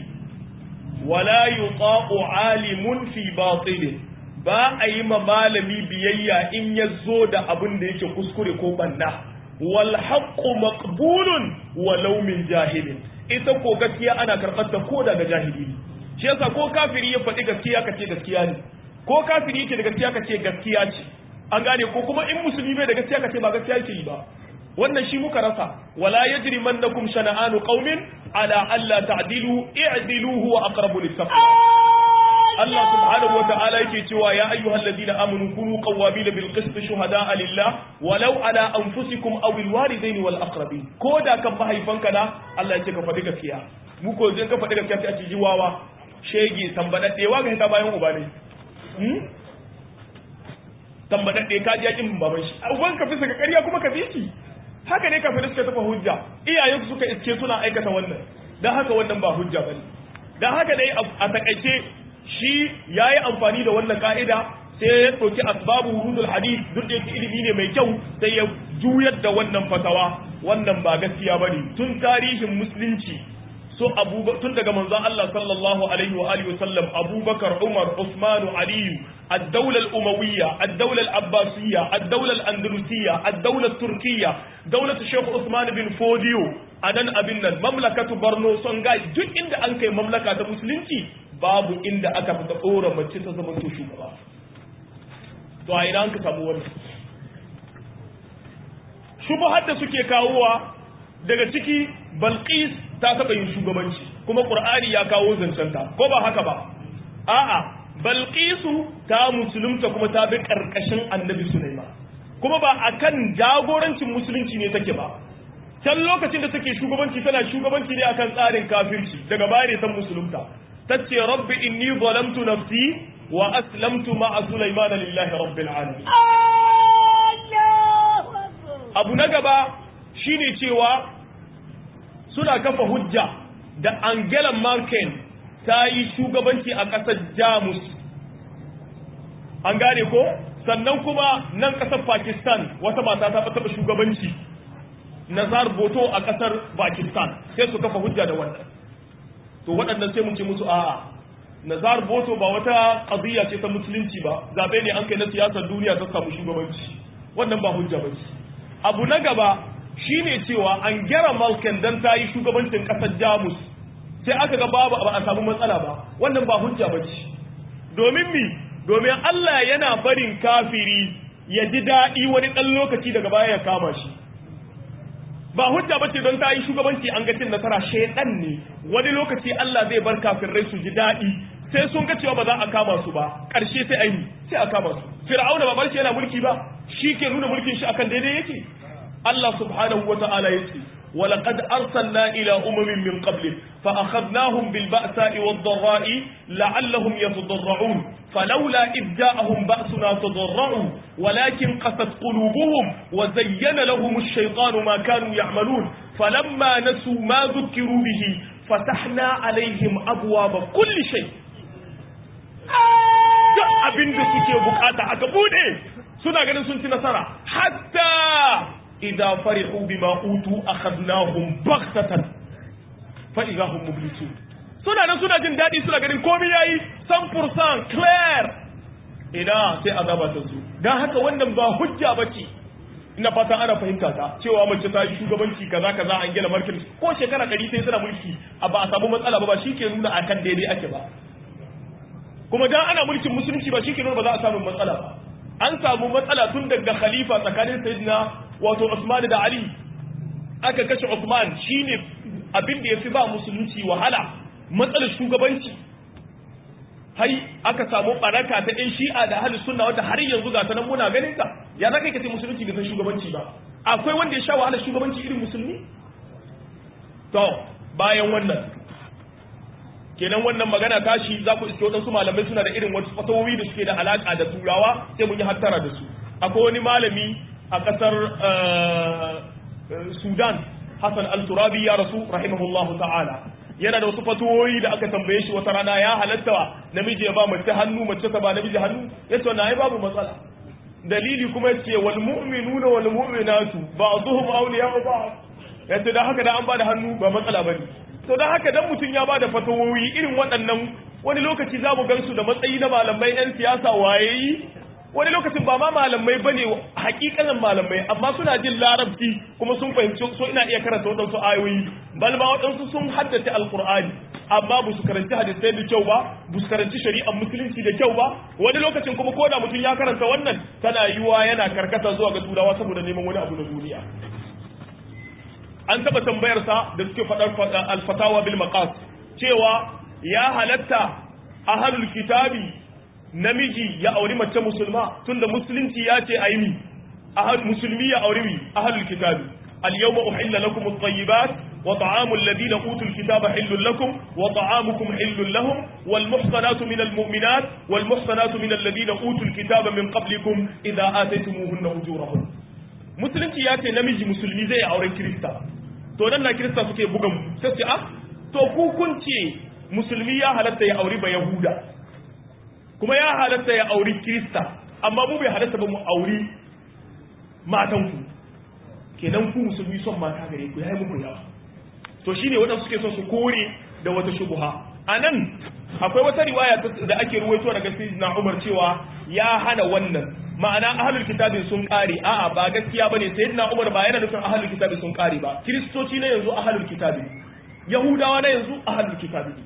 Wala yuta'u alimun fi batilin, ba a yi ma malami biyayya in ya zo da abin da yake kuskure ko banna. Wal haqqu maqbulun walau min jahilin, ita ko gaskiya ana karɓar ta ko daga jahili. Shi yasa ko kafiri ya faɗi gaskiya kace gaskiya ne, ko kafiri yake da gaskiya kace gaskiya ce. An gane ko kuma in musulmi bai da gaskiya kace ba gaskiya yake yi ba. Wannan shi muka rasa. Wala yajrimannakum shana'anu qaumin ala alla ta'dilu i'dilu huwa aqrabu lit-taqwa. Allah subhanahu wa ta'ala yake cewa ya ayyuhalladhina amanu kunu qawwamina bil qist shuhada'a lillah walau ala anfusikum aw al walidaini wal aqrabin. Ko da kan mahaifanka na Allah yake ka faɗi gaskiya. Mu ko zan ka faɗi gaskiya sai a ci jiwawa shege tambadaddewa ga hita bayan uba ne. Tambadadde ka ji yakin baban shi. Uban ka fi saka ƙarya kuma ka bi shi. Haka ne kafin suka tafa hujja, iyayen suka iske suna aikata wannan, dan haka wannan ba hujja bane. Dan haka dai a takaice shi yayi amfani da wannan ka'ida sai ya ɗauki asbabu wurudul hadith, duk da yake ilimi ne mai kyau, sai ya juyar da wannan fatawa. Wannan ba gaskiya bane. Tun tarihin musulunci so tun daga manzon Allah sallallahu alaihi wa alihi wasallam, Abubakar, Umar, Usman, Ali, الدولة الأموية، الدولة العباسية، الدولة الأندلسية، الدولة التركية، دولة الشيخ عثمان بن فوديو، أدن أبنن، مملكة برنو سونغاي، duk inda an kai mamlaka ta musulunci babu inda aka fita tsora mace ta zama to shugaba. To a ina an ka samu wannan shubuhar da suke kawowa daga ciki Balqis ta taɓa yin shugabanci kuma Qur'ani ya kawo zancenta ko ba haka ba a'a Balqisu ta musulunta kuma ta bi karkashin Annabi Sulaiman kuma ba akan jagorancin musulunci ne take ba can lokacin da take shugabanci tana shugabanci ne akan tsarin kafirci daga baya ne ta musulunta tace rabbi inni zalamtu nafsi wa aslamtu ma'a Sulaiman lillahi rabbil alamin abu na gaba shine cewa suna kafa hujja da Angela Merkel ta yi shugabanci a ƙasar Jamus an gane ko sannan kuma nan ƙasar Pakistan wata mata ta taɓa shugabanci Nazar Bhutto a ƙasar Pakistan sai su kafa hujja da wannan to waɗannan sai mu ce musu a'a Nazar Bhutto ba wata qadiyya ce ta musulunci ba zabe ne an kai na siyasar duniya ta samu shugabanci wannan ba hujja ba ce abu na gaba shine cewa Angela Merkel dan ta yi shugabancin ƙasar Jamus sai aka ga babu ba a samu matsala ba wannan ba hujja ba ce domin Allah yana barin kafiri ya ji daɗi wani ɗan lokaci daga baya ya kama shi ba hujja ba ce don ta yi shugabanci an ga cin nasara shaidan ne wani lokaci Allah zai bar kafirai su ji daɗi sai sun ga cewa ba za a kama su ba ƙarshe sai aini sai a kama su fir'auna ba bar shi yana mulki ba shi ke nuna mulkin shi akan daidai yake Allah subhanahu wa ta'ala yace ولقد أرسلنا إلى أمم من قبل فأخذناهم بالبأساء والضراء لعلهم يتضرعون فلولا إذ جاءهم بأسنا تضرعوا ولكن قست قلوبهم وزين لهم الشيطان ما كانوا يعملون فلما نسوا ما ذكروا به فتحنا عليهم أبواب كل شيء abin da suke bukata aka bude suna ganin sun ci nasara hatta إذا فرحوا بما أوتوا أخذناهم بغتة فإذا هم مبلسون suna jin daɗi suna ganin komai yayi 100% clear ina sai azaba ta zo dan haka wannan ba hujja bace ina fata ana fahimta ta cewa mace ta yi shugabanci kaza Angela Merkel ko shekara 100 sai suna mulki ba a samu matsala ba shike nuna akan daidai ake ba kuma dan ana mulkin musulunci ba shike nuna ba za a samu matsala ba an samu matsala tun daga khalifa tsakanin sayyidina wato Usman da Ali aka kashe Usman shine abin da yafi ba musulunci wahala matsalar shugabanci hai aka samu baraka ta ɗan shi'a da ahlus sunna wanda har yanzu ga sanan muna ganin ta ya zaka kace musulunci bai san shugabanci ba akwai wanda ya sha wahala shugabanci irin musulmi to bayan wannan kenan wannan magana tashi za ku iske wadansu malamai suna da irin wasu fatawoyi da suke da alaka da turawa sai mun yi hattara da su akwai wani malami a kasar Sudan Hassan al-Turabi ya rasu rahimahullahu ta'ala yana da wasu fatawoyi da aka tambaye shi wata rana ya halatta namiji ya ba mace hannu mace ta ba namiji hannu yace na ai babu matsala dalili kuma yace wal mu'minuna wal mu'minatu ba'dhum awliya'u ba'd yace da haka da an ba da hannu ba matsala bane to dan haka dan mutun ya ba da fatawoyi irin waɗannan wani lokaci za mu gansu da matsayi na malamai yan siyasa wayeyi wani lokacin ba ma malamai bane hakikanin malamai amma suna jin larabci kuma sun fahimci so ina iya karanta waɗansu ayoyi bal ma waɗansu sun haddace alqur'ani amma ba su karanci hadisai da kyau ba ba su karanci shari'ar musulunci da kyau ba wani lokacin kuma ko da mutum ya karanta wannan tana yiwa yana karkata zuwa ga turawa saboda neman wani abu na duniya an taɓa tambayar sa da suke faɗar alfatawa bil maqas cewa ya halatta ahlul kitabi namiji ya auri mace musulma tunda musulunci ya ce ayi mi musulmi ya auri mi ahlul kitabi al-yawma uhilla lakum at-tayyibat wa ta'amu alladhina utul kitaba hillun lakum wa ta'amukum hillun lahum wal muhsanatu minal mu'minat wal muhsanatu minal ladina utul kitaba min qablikum idha ataytumuhunna ujurahum musulunci ya ce namiji musulmi zai aure kirista to nan na kirista suke bugan sai ce to ku kun ce musulmi ya halatta ya auri ba yahuda kuma ya halatta ya auri kirista amma mu bai halatta ba mu auri matan ku kenan ku musulmi son mata gare ku yayi muku yawa to shine wadanda suke son su kore da wata shubha anan akwai wata riwaya da ake ruwaito daga sayyidina Umar cewa ya hana wannan ma'ana ahlul kitabi sun kare a'a ba gaskiya bane sayyidina Umar ba yana nufin ahlul kitabi sun kare ba kristoci ne yanzu ahlul kitabi yahudawa ne yanzu ahlul kitabi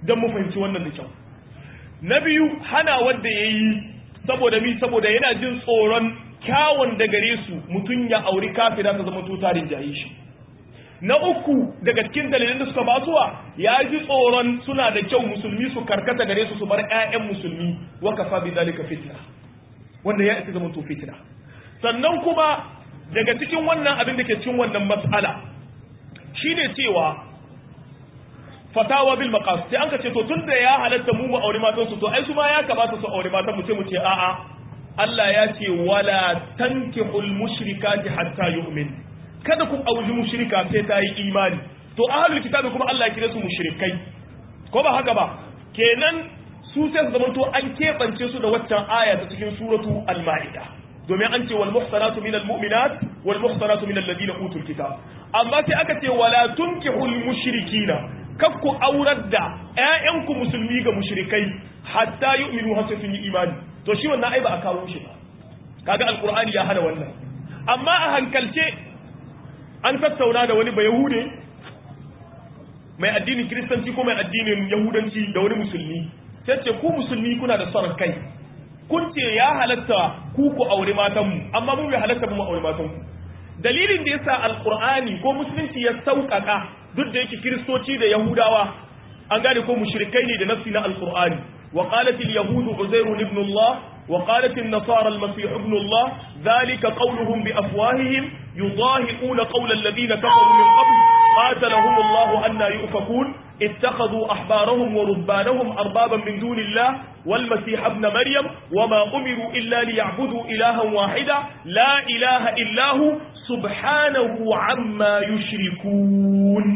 don mu fahimci wannan da kyau. Na biyu hana wanda ya yi saboda yana jin tsoron kyawun da gare su mutum ya auri kafira ta zama tutarin jayi shi. Na uku daga cikin dalilan da suka basuwa ya ji tsoron suna da kyau musulmi su karkata gare su bar 'ya'yan musulmi wa kafa bi zalika fitna, wanda ya isa zama to fitna. Sannan kuma daga cikin wannan abin da ke cikin wannan mas'ala shine cewa fatawa bil maqas sai an ka ce to tunda ya halatta mu aure matan su to ai su ma ya kamata su aure matan mu sai mu ce a'a Allah ya ce wala tankihul mushrikati hatta yu'min, kada ku auri mushrika sai ta yi imani. To ahlul kitabi kuma Allah ya kire su mushrikai, ko ba haka ba? Kenan su sai su zamanto an keɓance su da waccan aya ta cikin suratu al-ma'ida, domin an ce wal muhsanatu minal mu'minat wal muhsanatu minal ladina utul kitab, amma sai aka ce wala tunkihul mushrikina, kakku aurar da ƴaƴanku musulmi ga mushrikai hatta yu'minu har sai sun yi imani. To shi wannan ai ba a kawo shi ba, kaga alqur'ani ya hana wannan. Amma a hankalce an tattauna da wani bayahude mai addinin kiristanci ko mai addinin yahudanci da wani musulmi, sai ce ku musulmi kuna da son kai, kun ce ya halatta ku aure matanmu amma mu bai halatta mu aure matanku. Dalilin da yasa alqur'ani ko musulunci ya sauƙaƙa duk da yake kiristoci da yahudawa an gane ko mushrikai ne da nafsi na alqur'ani. wa qalat al yahud uzair ibn Allah wa qalat an nasara al masih ibn Allah dhalika qawluhum bi afwahihim yudahiquna qawla alladhina kafaru min qabl qatalahum Allah anna yufakun اتخذوا أحبارهم ورهبانهم أربابا من دون الله والمسيح ابن مريم وما أمروا إلا ليعبدوا إلها واحدا لا إله إلا هو سبحانه عما يشركون.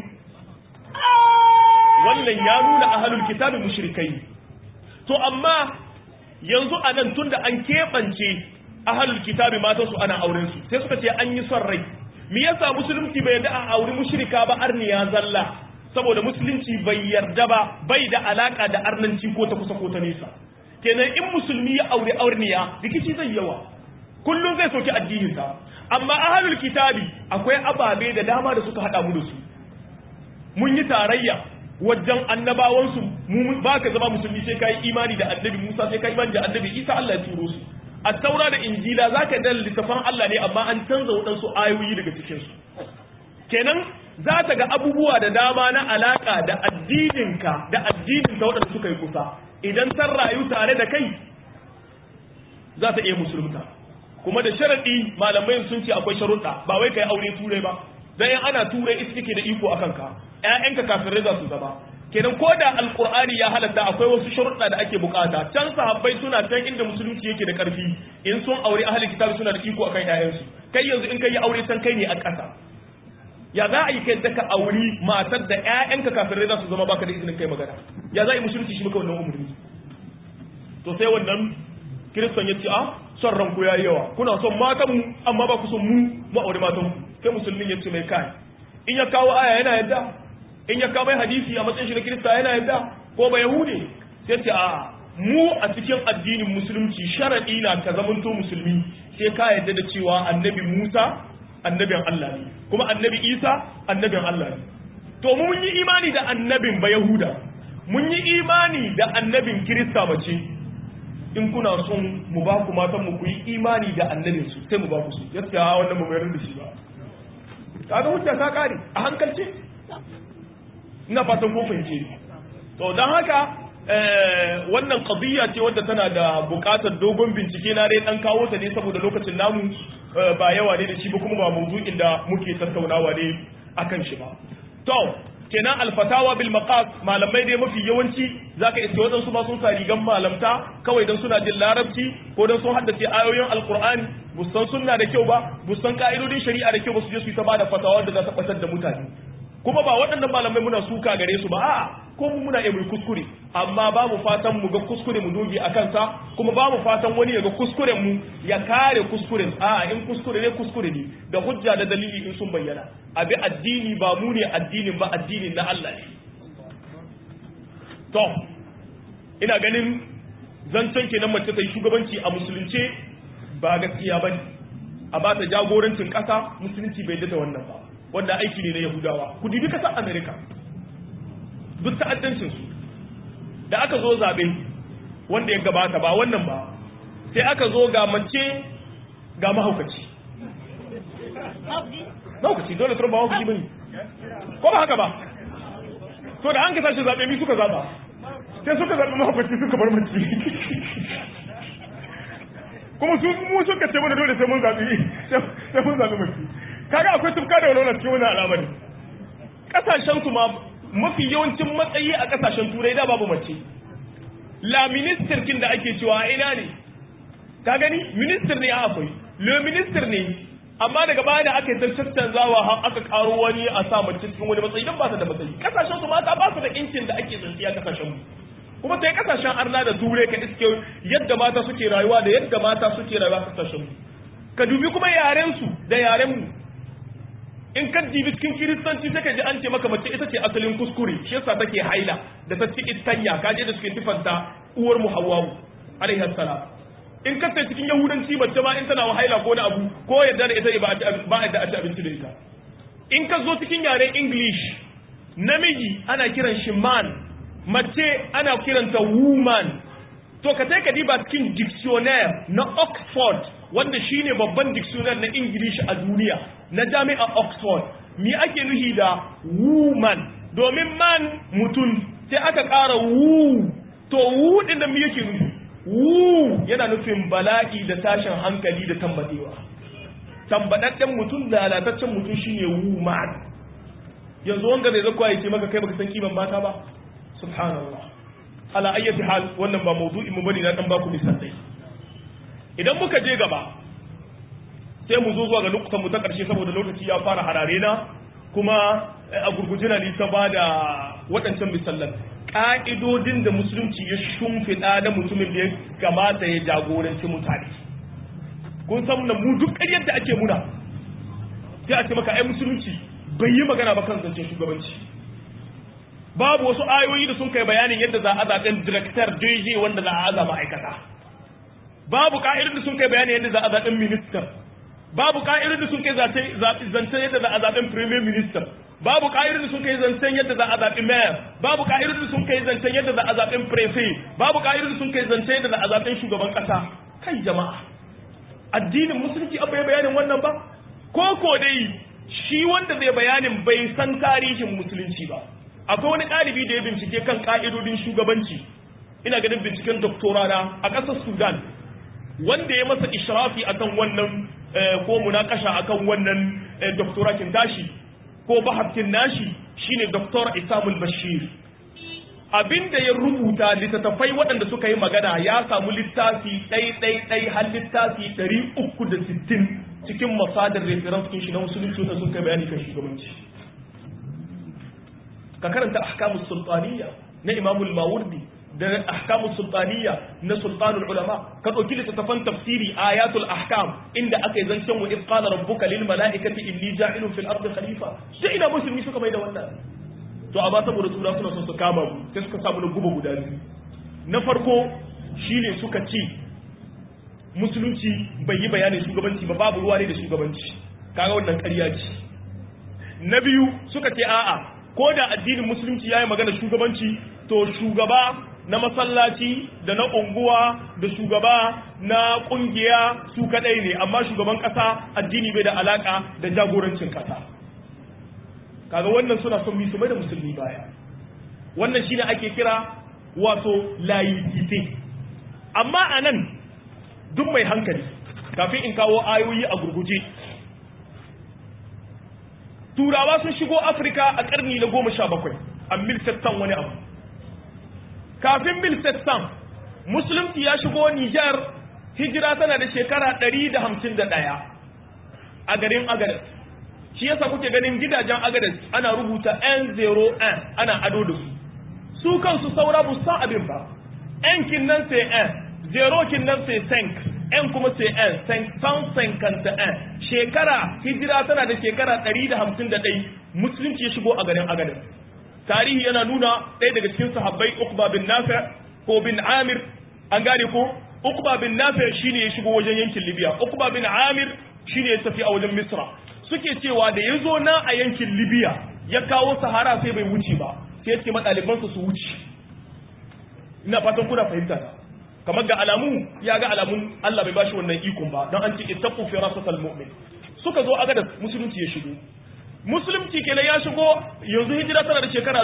wannan ya nuna ahlul kitabi mushrikai. To amma yanzu anan tunda an keɓance ahlul kitabi matan su ana auren su sai suka ce an yi son rai. Me yasa musulunci bai yarda a auri mushrika ba arniya zalla? Saboda musulunci bai yarda ba, bai da alaka da arnanci ko ta kusa ko ta nesa. Kenan in musulmi ya aure aurniya rikici zai yawa, kullum zai soki addininsa. Amma ahlul kitabi akwai ababe da dama da suka hada mu da su. Mun yi tarayya wajen annabawansu, mu ba ka zama musulmi sai kai imani da annabi Musa, sai kai imani da annabi Isa, Allah ya turo su. A taura da injila zaka da littafan Allah ne amma an canza waɗansu ayoyi daga cikin su. Kenan za ta ga abubuwa da dama na alaka da addininka da addinin ta waɗanda suka yi kusa, idan ta rayu tare da kai za ta iya musulunta. Kuma da sharaɗi malamai sun ce akwai sharuɗa, ba wai kai aure turai ba, dan ana turai ita take da iko akan ka, ƴaƴanka kafirai za su zama. Kenan ko da alqur'ani ya halatta akwai wasu sharuɗa da ake bukata. Can sahabbai suna can inda musulunci yake da ƙarfi, in sun aure ahli kitabi suna da iko akan ƴaƴansu. Kai yanzu in kai aure can kai ne a ƙasa. Ya za a yi kai da ka auri matar da ƴaƴanka kafirai za su zama baka da izinin kai magana? Ya za a yi musulunci shi maka wannan umarni? To sai wannan kiristan ya ce a son ranku ya yi yawa, kuna son matanmu amma ba ku son mu aure matanku. Sai musulmin ya ce mai kai, in ya kawo aya yana yadda, in ya kawo mai hadisi a matsayin shi na kirista yana yadda, ko ba yahude? Sai ce a mu a cikin addinin musulunci sharadi na ka zamanto musulmi sai ka yadda da cewa annabi Musa annabin Allah ne, kuma annabi Isa annabin Allah ne. To mun yi imani da annabin ba Yahuda, mun yi imani da annabin Kirista mace. In kuna son mu ba ku matan mu ku yi imani da annabin su sai mu ba ku su. Gaskiya wannan ba mu yarda da shi ba. Kaga hujja ta kare a hankalce. Ina fatan ko fahimce. To dan haka wannan qadiyya ce wadda tana da buƙatar dogon bincike, na dai dan kawo ta ne saboda lokacin namu ba yawa ne da shi ba, kuma ba mawdu'in da muke tattaunawa ne akan shi ba. To kenan alfatawa bil maqas, malamai dai mafi yawanci zaka iske wadansu ba sun sa rigan malamta kawai dan suna jin larabci ko dan sun haddace ayoyin alqur'ani, busan sunna da kyau ba, busan ka'idodin shari'a da kyau ba, su je su ta bada fatawa da za ta batar da mutane. Kuma ba waɗannan malamai muna suka gare su ba, a'a ko mu muna iya kuskure, amma ba mu fatan mu ga kuskure mu doge akan sa, kuma ba mu fatan wani ya ga kuskuren mu ya kare kuskuren. A'a in kuskure ne da hujja da dalili in sun bayyana. Abi addini ba mu ne addinin ba, addinin na Allah ne. To ina ganin zancen kenan mace ta yi shugabanci a musulunce ba gaskiya bane, a ba ta jagorancin ƙasa musulunci bai da wannan ba, wanda aiki ne na Yahudawa. Ku dibi kasar America, duk ta'addancin su da aka zo zaɓe wanda ya gabata ba wannan ba sai aka zo ga mace ga mahaukaci dole Trump ba mahaukaci bane ko ba haka ba to da an ka tashi zaɓe mi suka zaɓa sai suka zaɓi mahaukaci suka bar mace kuma mu suka ce mana dole sai mun zaɓi mace kaga akwai tufka da walwala cikin wannan al'amari kasashen su ma mafi yawancin matsayi a kasashen turai da babu mace la minister kin da ake cewa ina ne ka gani minister ne akwai le minister ne amma daga baya da aka yi tattanzawa har aka karo wani a sa mace cikin wani matsayi don ba su da matsayi kasashen su mata ba su da incin da ake tsintsiya kasashen mu kuma sai kasashen arna da turai ka iske yadda mata suke rayuwa da yadda mata suke rayuwa kasashen mu ka dubi kuma yaren su da yaren mu in ka dibi cikin kiristanci sai ka ji an ce maka mace ita ce asalin kuskure shi yasa take haila da ta ci ittanya ka je da suke tifanta uwar mu hawwa'u alaihi salam in ka sai cikin yahudanci mace ma in tana haila ko na abu ko yadda da ita ba yadda a ci abinci da ita in ka zo cikin yaren english namiji ana kiran shi man mace ana kiranta woman to ka sai ka diba cikin dictionary na Oxford wanda shine babban dictionary na English a duniya na jami'ar Oxford me ake nuhi da woman domin man mutum sai aka ƙara wu to wu din da me yake nufi wu yana nufin bala'i da tashin hankali da tambadewa tambadadden mutum da lalataccen mutum shine woman yanzu wanga zai zakwa yace maka kai baka san kiman mata ba subhanallah ala ayyati hal wannan ba mawdu'i mu bane na dan baku misalai idan muka je gaba sai mu zo zuwa ga lokutan mu ta karshe saboda lokaci ya fara harare na kuma a gurgujina ne ta bada waɗancan misalan ka'idodin da musulunci ya shumfiɗa da mutumin da ya kamata ya jagoranci mutane kun san mu duk ƙaryar da ake muna sai a ce maka ai musulunci bai yi magana ba kan zancen shugabanci babu wasu ayoyi da sun kai bayanin yadda za a zaɓen director DJ wanda za a aza ma'aikata babu ka'idar da sun kai bayanin yadda za a zaɓen minister babu ka'idar da sun kai zancen yadda za a zaɓen premier minister babu ka'idar da sun kai zancen yadda za a zaɓi mayor babu ka'idar da sun kai zancen yadda za a zaɓen prefect babu ka'idar da sun kai zancen yadda za a zaɓen shugaban ƙasa kai jama'a addinin musulunci abu ya bayanin wannan ba ko dai shi wanda zai bayanin bai san tarihin musulunci ba akwai wani ɗalibi da ya bincike kan ƙa'idodin shugabanci ina ganin binciken doktorana a ƙasar Sudan wanda ya masa ishrafi akan wannan ko munakasha akan wannan doktorakin tashi ko bahatin nashi shine Dr. Isamul Bashir abinda ya rubuta littattafai waɗanda suka yi magana ya samu littafi ɗai har littafi 360 cikin masadar reference kin shi na musulunci da sun kai bayani kan shugabanci ka karanta ahkamus sultaniya na Imamul Mawardi da ahkamus sultaniya na sultanul ulama ka dauki littafan tafsiri ayatul ahkam inda aka yi zancen wa iz qala rabbuka lil malaikati inni ja'ilun fil ardi khalifa sai ina musulmi suka mai da wannan to amma saboda tura suna son su kama mu sai suka samu guba guda biyu na farko shine suka ce musulunci bai yi bayanin shugabanci ba babu ruwa ne da shugabanci kaga wannan ƙarya ce na biyu suka ce a'a ko da addinin musulunci yayi magana shugabanci to shugaba na masallaci da na unguwa da shugaba na kungiya su kadai ne amma shugaban kasa addini bai da alaka da jagorancin kasa kaga wannan suna son su mai da musulmi baya wannan shine ake kira wato laicite amma anan duk mai hankali kafin in kawo ayoyi a gurguje turawa sun shigo Afirka a karni na 17 a 1700 wani abu kafin 1700 musulunci ya shigo Nijar hijira tana da shekara 151 a garin Agadez shi yasa kuke ganin gidajen Agadez ana rubuta N01 ana ado da su kansu saura bu sa abin ba N kin nan sai N 0 kin nan sai 5 N kuma sai N 151 shekara hijira tana da shekara 151 musulunci ya shigo a garin Agadez tarihi yana nuna ɗaya daga cikin sahabbai Uqba bin Nafi' ko bin Amir an gane ko Uqba bin Nafi' shine ya shigo wajen yankin Libya Uqba bin Amir shine ya tafi a wajen Misra suke cewa da yazo na a yankin Libya ya kawo Sahara sai bai wuce ba sai yake madaliban su wuce ina fatan kuna fahimta ta kamar ga alamu ya ga alamun Allah bai bashi wannan ikon ba don an ce ittaqu firasatal mu'min suka zo aga da musulunci ya shigo musulunci kenan ya shigo yanzu hijira tana da shekara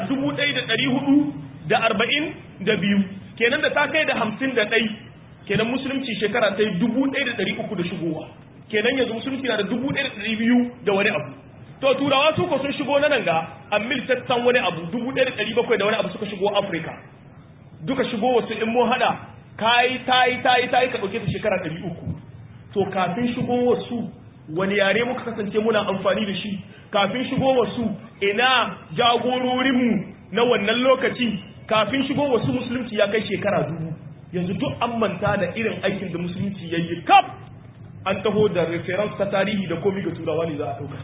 1442 kenan da ta kai da 51 kenan musulunci shekara ta 1300 da shigowa kenan yanzu musulunci na da 1200 da wani abu to turawa su ko sun shigo nan ga amil tattan wani abu 1700 da wani abu suka shigo Africa duka shigo wasu in mun hada kai tayi ka dauke ta shekara 300 to kafin shigo wasu wani yare muka kasance muna amfani da shi kafin shigo wasu ina jagororinmu na wannan lokaci kafin shigo wasu musulunci ya kai shekara 1000 yanzu duk an manta da irin aikin da musulunci ya yi kaf an taho da reference ta tarihi da komi ga turawa ne za a ɗauka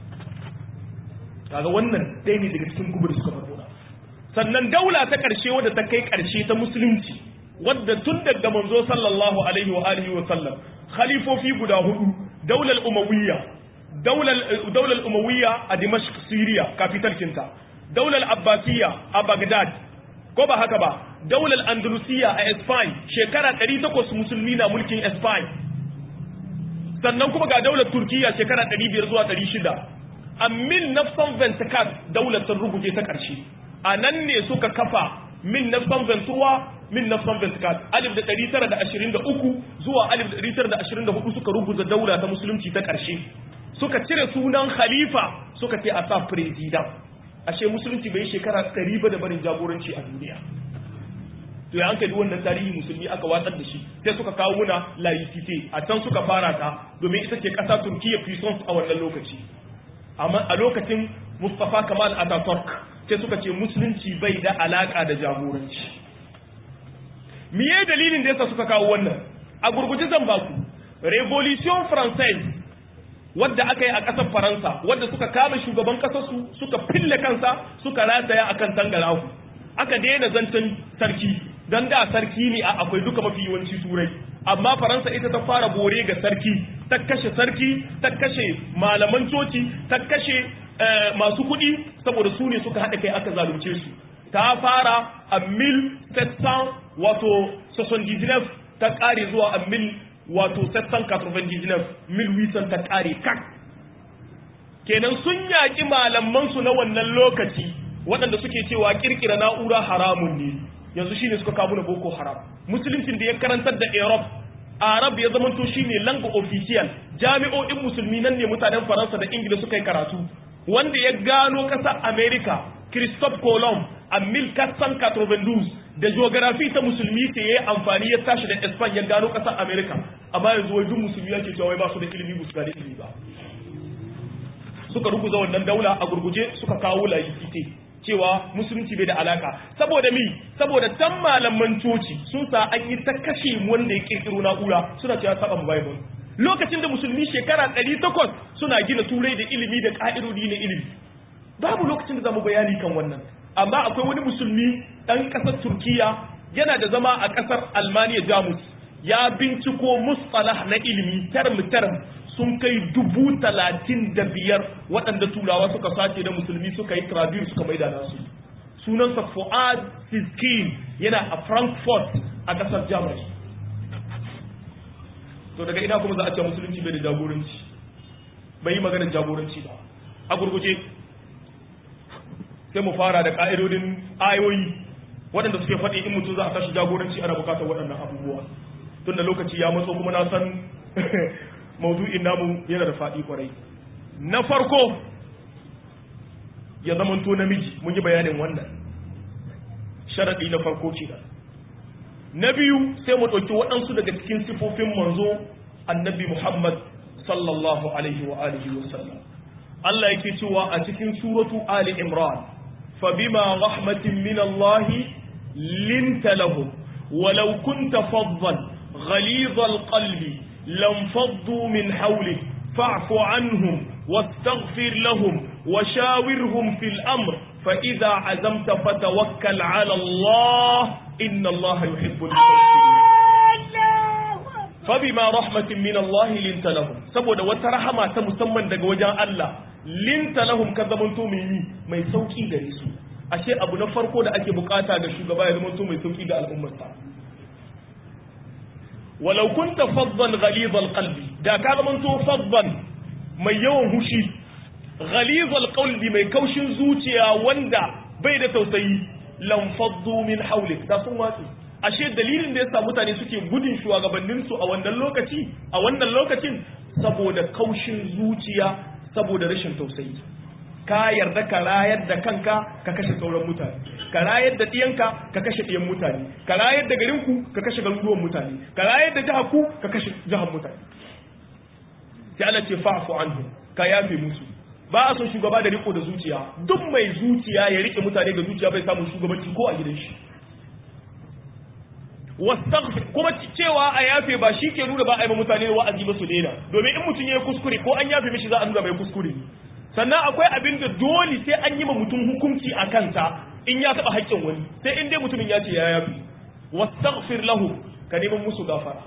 kaga wannan ɗaya ne daga cikin gubar suka farfona sannan daula ta ƙarshe wadda ta kai ƙarshe ta musulunci wadda tun daga manzo sallallahu alaihi wa alihi wa sallam khalifofi guda hudu daular umawiyya a Dimashq Syria capital kinta daular abbasiyya a Baghdad ko ba haka ba daular andalusiyya a Spain shekara 800 musulmi na mulkin Spain sannan kuma ga daular Turkiyya shekara 500 zuwa 600 a 1924 daular sun ruguje ta ƙarshe a nan ne suka kafa 1923 zuwa 1924 suka ruguza daula ta musulunci ta ƙarshe suka cire sunan khalifa suka ce a sa president ashe musulunci bai shekara 100 ba da barin jagoranci a duniya to ya hankali wannan tarihi musulmi aka watsar da shi sai suka kawo muna laicite a can suka fara ta domin ita ce ƙasa Turkiya puissance a wannan lokaci amma a lokacin Mustafa Kemal Atatürk sai suka ce musulunci bai da alaka da jagoranci miye dalilin da yasa suka kawo wannan a gurguje zan baku revolution française wadda aka yi a ƙasar Faransa wadda suka kama shugaban ƙasar su suka fille kansa suka rataya akan tangarahu aka daina zancen sarki dan da sarki ne akwai duka mafi yawanci turai amma Faransa ita ta fara bore ga sarki ta kashe malaman coci ta kashe masu kuɗi saboda su ne suka haɗa kai aka zalunce su ta fara a 1779 ta ƙare zuwa a 1899 ta ƙare kak kenan sun yaƙi malamansu na wannan lokaci waɗanda suke cewa ƙirƙira na'ura haramun ne yanzu shine suka kawo na boko haram musuluncin da ya karantar da arab ya zamanto shine langa official jami'o'in musulmi nan ne mutanen faransa da ingila suka yi karatu wanda ya gano ƙasar america Christophe Colomb a 1492 da geography ta musulmi sai yayi amfani ya tashi da Spain ya gano ƙasar America amma yanzu wai duk musulmi yake cewa wai ba su da ilimi ba su da ilimi ba suka ruguza wannan daula a gurguje suka kawo laicite cewa musulunci bai da alaka saboda saboda tan malaman coci sun sa an yi ta kashe wanda ya kirkiro na'ura suna cewa saba Bible lokacin da musulmi shekara 800 suna gina turai da ilimi da ka'idodi na ilimi babu lokacin da zamu bayani kan wannan amma akwai wani musulmi dan kasar Turkiya yana da zama a kasar Almania Jamus ya binciko mustalah na ilimi term sun kai 35,000 waɗanda turawa suka sace da musulmi suka yi traduce suka maida nasu sunansa Fuad Siskin yana a Frankfurt a kasar Germany to daga ina kuma za a ce musulunci bai da jagoranci bai yi maganar jagoranci ba a gurguje sai mu fara da ka'idodin ayoyi waɗanda suke faɗi in mutum za a tashi jagoranci ana bukatar waɗannan abubuwa tun da lokaci ya matso kuma na san maudu'in namu yana da faɗi kwarai na farko ya zamanto namiji mun yi bayanin wannan sharaɗi na farko ce na biyu sai mu ɗauki waɗansu daga cikin sifofin manzo annabi Muhammad sallallahu alaihi wa alihi wa sallam Allah yake cewa a cikin suratu Ali Imran fa bima rahmatin min Allah linta lahum walau kunta faddan ghalidha alqalbi lam faddu min hawlik fa'fu anhum wastaghfir lahum وشاورهم في الأمر فإذا عزمت فتوكل على الله إن الله يحب المتوكلين فبما رحمة من الله لنت لهم سبود وترحمة مسمى daga wajen Allah linta lahum ka zamanto mai sauki gare su ashe abu na farko da ake bukata ga shugaba ya zama mai sauki ga al'ummarsa walau kunta faddan ghaliz alqalbi da ka zama faddan mai yawan hushi ghaliz alqalbi mai kaushin zuciya wanda bai da tausayi lam faddu min hawlik da sun watsi ashe dalilin da yasa mutane suke gudun shugabannin su a wannan lokacin saboda kaushin zuciya saboda rashin tausayi ka yarda ka rayar da kanka ka kashe sauran mutane ka rayar da diyanka ka kashe diyan mutane ka rayar da garinku ka kashe garuruwan mutane ka rayar da jihar ku ka kashe jihar mutane sai Allah ce fa'fu anhu ka yafe musu ba a son shugaba da riko da zuciya duk mai zuciya ya rike mutane da zuciya bai samu shugabanci ko a gidan shi wastaghfir kuma cewa a yafe ba shi ke nuna ba a yi mutane wa'azi ba su daina domin in mutum ya yi kuskure ko an yafe mishi za a nuna mai kuskure sannan akwai abin da dole sai an yi ma mutum hukunci a kansa in ya taɓa haƙƙin wani sai in dai mutumin ya ce ya yafi wastaghfir lahu ka neman musu gafara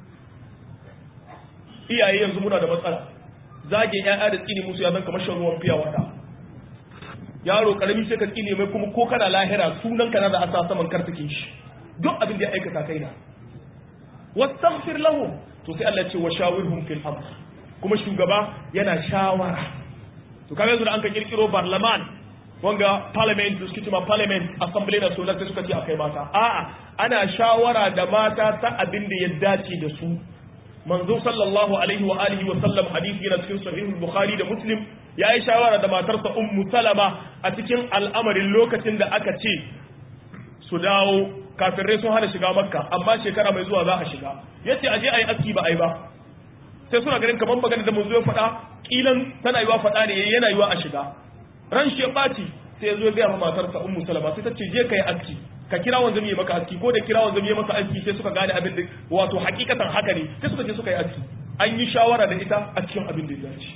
iyaye yanzu muna da matsala zage ƴaƴa da tsine musu ya zan kamar shan ruwan fiya wata yaro karami sai ka tsine mai kuma ko kana lahira sunan ka na da asa saman kartakin shi duk abin da ya aikata kaina wastaghfir lahu to sai Allah ya ce wa shawirhum fil amr kuma shugaba yana shawara to kaga yanzu da an ka kirkiro parliament wanga parliament da suke cewa parliament assembly da solar sai suka ce akai mata a'a ana shawara da mata ta abin da ya dace da su manzo sallallahu alaihi wa alihi wa sallam hadisi yana cikin sahih bukhari da muslim yayi shawara da matarsa ummu salama a cikin al'amarin lokacin da aka ce su dawo kafirai sun hana shiga makka amma shekara mai zuwa za a shiga yace aje ayi aski ba ai ba sai suna ganin kamar magana da manzo ya faɗa kilan tana yiwa faɗa ne yana yiwa a shiga ran shi ya ɓaci sai ya zo ya ma matarsa ummu salama sai ta ce je kai aski ka kira wanda zai maka aski ko da kira wanda zai masa aski sai suka gane abin da wato hakikatan haka ne sai suka je suka yi aski an yi shawara da ita a cikin abin da ya dace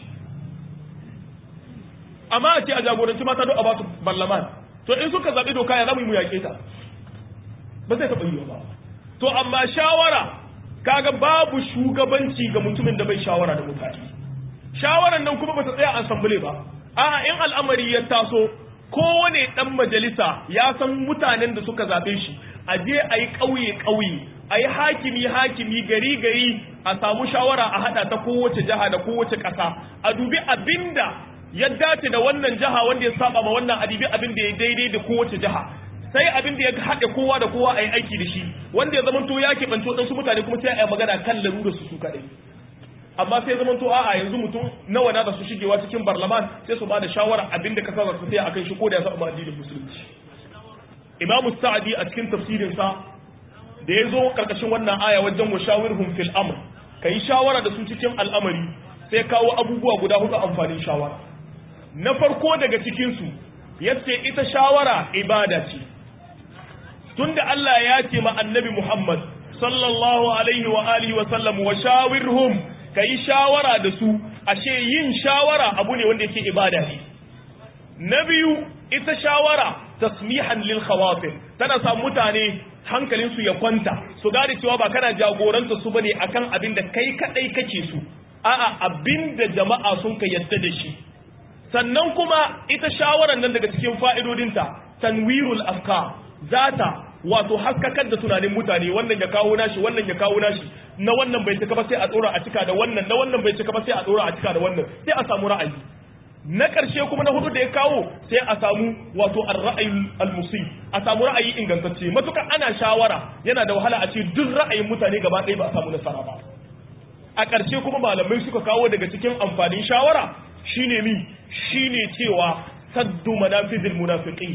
amma a ce a jagoranci mata don a ba su ballaman to in suka zaɓi doka ya zamu yi mu yaƙe ta ba zai taɓa yiwa ba to amma shawara kaga babu shugabanci ga mutumin da bai shawara da mutane shawaran nan kuma bata tsaya ansambule ba a'a in al'amari ya taso kowane dan majalisa ya san mutanen da suka zabe shi a je a yi ƙauye a yi hakimi gari a samu shawara a hada ta kowace jiha da kowace ƙasa a dubi abinda ya dace da wannan jiha wanda ya saba ma wannan adibi abinda ya daidai da kowace jiha sai abin da ya haɗe kowa da kowa a yi aiki da shi wanda ya zamanto ya keɓance waɗansu mutane kuma sai a yi magana kan larura su kaɗai amma sai zamanto a'a yanzu mutum nawa na da su shigewa cikin barlaman sai su ba da shawara abin da kasa su sai akan shi ko da ya saba addinin musulunci Imam Sa'di a cikin tafsirin sa da ya zo karkashin wannan aya wajen washawirhum fil amr kai shawara da su cikin al'amari sai kawo abubuwa guda hudu amfanin shawara na farko daga cikin su yace ita shawara ibada ce tunda Allah ya ce ma annabi Muhammad sallallahu alaihi wa alihi wa sallam wa shawirhum kai shawara da su ashe yin shawara abu ne wanda yake ibada ne na biyu ita shawara tasmihan lil khawatir tana sa mutane hankalin su ya kwanta su gane cewa ba kana jagoranta su bane akan abin da kai kadai kake su a'a abin da jama'a sun ka yadda da shi sannan kuma ita shawaran nan daga cikin fa'idodinta tanwirul afkar zata wato haskakar da tunanin mutane wannan ya kawo nashi wannan ya kawo nashi na wannan bai cika ba sai a tsora a cika da wannan na wannan bai cika ba sai a tsora a cika da wannan sai a samu ra'ayi na ƙarshe kuma na hudu da ya kawo sai a samu wato ar-ra'ayi al-musib a samu ra'ayi ingantacce matuka ana shawara yana da wahala a ce duk ra'ayin mutane gaba ɗaya ba a samu nasara ba a ƙarshe kuma malamai suka kawo daga cikin amfanin shawara shine cewa saddu manafizil munafiqin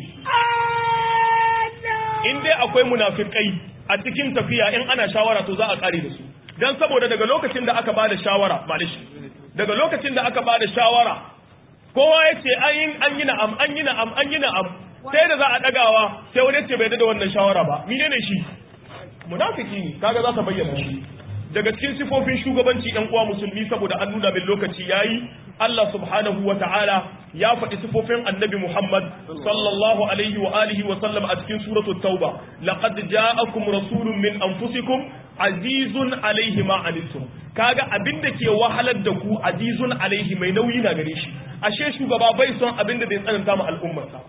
in dai akwai munafikai a cikin tafiya in ana shawara to za a kare da su dan saboda daga lokacin da aka bada shawara malishi daga lokacin da aka bada shawara kowa yace an yi na'am sai da za a dagawa sai wani yace bai da wannan shawara ba menene shi munafiki ne kaga za ta bayyana shi daga cikin sifofin shugabanci ɗan uwa musulmi saboda an nuna min lokaci yayi Allah subhanahu wa ta'ala ya faɗi sifofin annabi Muhammad sallallahu alaihi wa alihi wa sallam a cikin suratu tauba laqad ja'akum rasulun min anfusikum azizun alaihi ma anittum kaga abinda ke wahalar da ku azizun alaihi mai nauyi na gare shi ashe shugaba bai son abinda zai tsananta ma al'ummarsa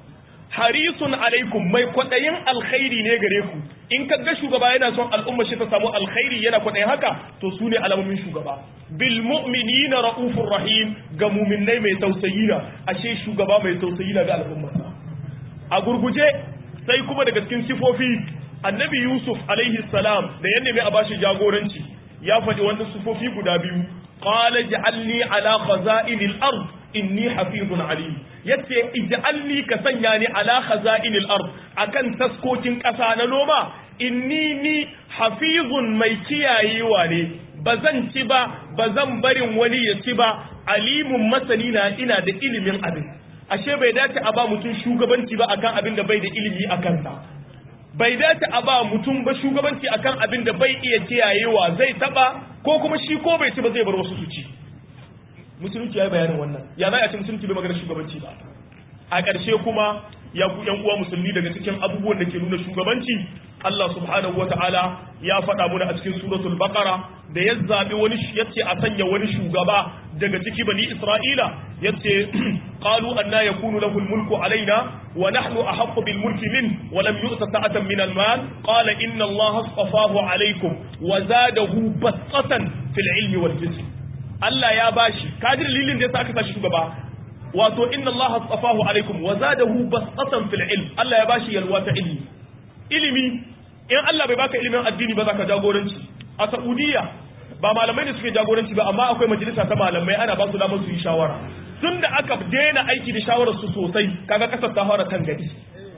harisun alaikum mai kwadayin alkhairi ne gare ku in ka ga shugaba yana son al'umma shi ta samu alkhairi yana kwadayin haka to su ne alamomin shugaba bil mu'minina raufur rahim ga mu'minnai mai tausayi na ashe shugaba mai tausayi na ga al'umma a gurguje sai kuma daga cikin sifofi annabi yusuf alaihi salam da ya nemi a bashi jagoranci ya faɗi wannan sifofi guda biyu qala ij'alni ala khaza'inil ard inni hafizun alim yace ij'alni ka sanya ni ala khaza'inil ard akan taskokin ƙasa na noma inni hafizun mai kiyayewa ne bazan ci ba bazan barin wani ya ci ba alimun masani na ina da ilimin abin ashe bai dace a ba mutum shugabanci ba akan abin da bai da ilimi akan sa bai dace a ba mutum ba shugabanci akan abin da bai iya kiyayewa zai taba ko kuma shi ko bai ci ba zai bar wasu su ci musulunci ya yi bayanin wannan ya za a ci musulunci bai magana shugabanci ba a ƙarshe kuma ya ku yan uwa musulmi daga cikin abubuwan da ke nuna shugabanci Allah subhanahu wata'ala ya faɗa muna a cikin suratul baqara da ya zabi wani yace a sanya wani shugaba daga ciki bani Isra'ila yace qalu anna yakunu lahu al-mulku alaina wa nahnu ahaqqu bil mulki min wa lam yu'ta sa'atan min al-mal qala inna Allah astafahu alaykum wa zadahu basatan fil ilmi wal jism Allah ya bashi kadir lilin da yasa aka sashi shugaba wato inna Allah astafahu alaikum wa zadahu basatan fil ilm Allah ya bashi yalwa ta ilimi in Allah bai baka ilimin addini ba zaka jagoranci a Saudiya ba malamai ne suke jagoranci ba amma akwai majalisa ta malamai ana ba su damar su yi shawara tun da aka daina aiki da shawarar su sosai kaga kasar ta fara kan gadi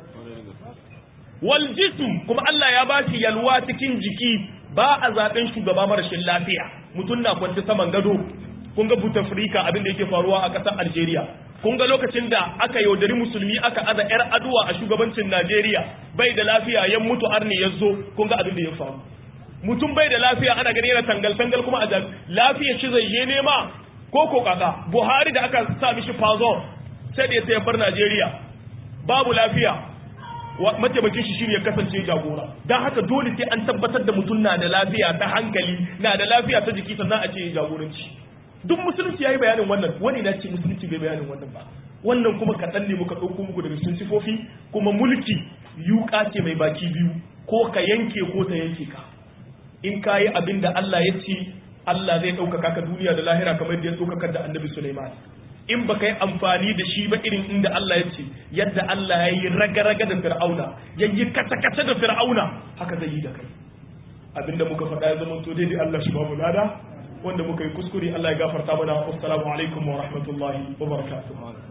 wal jism kuma Allah ya bashi yalwa cikin jiki ba a zaben shugaba marashin lafiya mutum na kwanci saman gado kun ga Bouteflika abin da yake faruwa a ƙasar Algeria kun ga lokacin da aka yaudari musulmi aka aza yar aduwa a shugabancin Najeriya bai da lafiya ya mutu arni ya zo kun ga abin da ya faru mutum bai da lafiya ana gani yana tangal kuma a lafiya shi zai je nema ko kaka Buhari da aka sa mishi fazo sai da ya sayar bar Najeriya babu lafiya mataimakin shi shine ya kasance jagora dan haka dole sai an tabbatar da mutum na da lafiya ta hankali na da lafiya ta jiki sannan a ce jagoranci duk musulunci yayi bayanin wannan wani na ce musulunci bai bayanin wannan ba wannan kuma kaɗan ne muka ɗauko muku daga cikin sifofi kuma mulki yuƙa ce mai baki biyu ko ka yanke ko ta yanke ka in ka yi abin da Allah ya ce Allah zai ɗaukaka ka duniya da lahira kamar da ya ɗaukaka da annabi Sulaiman in ba ka yi amfani da shi ba irin inda Allah ya ce yadda Allah ya yi raga-raga da fir'auna ya yi kata-kata da fir'auna haka zai yi da kai abinda muka faɗa ya zama to daidai Allah shi babu lada wanda muka yi kuskure Allah ya gafarta mana assalamu alaikum wa rahmatullahi wa barakatuh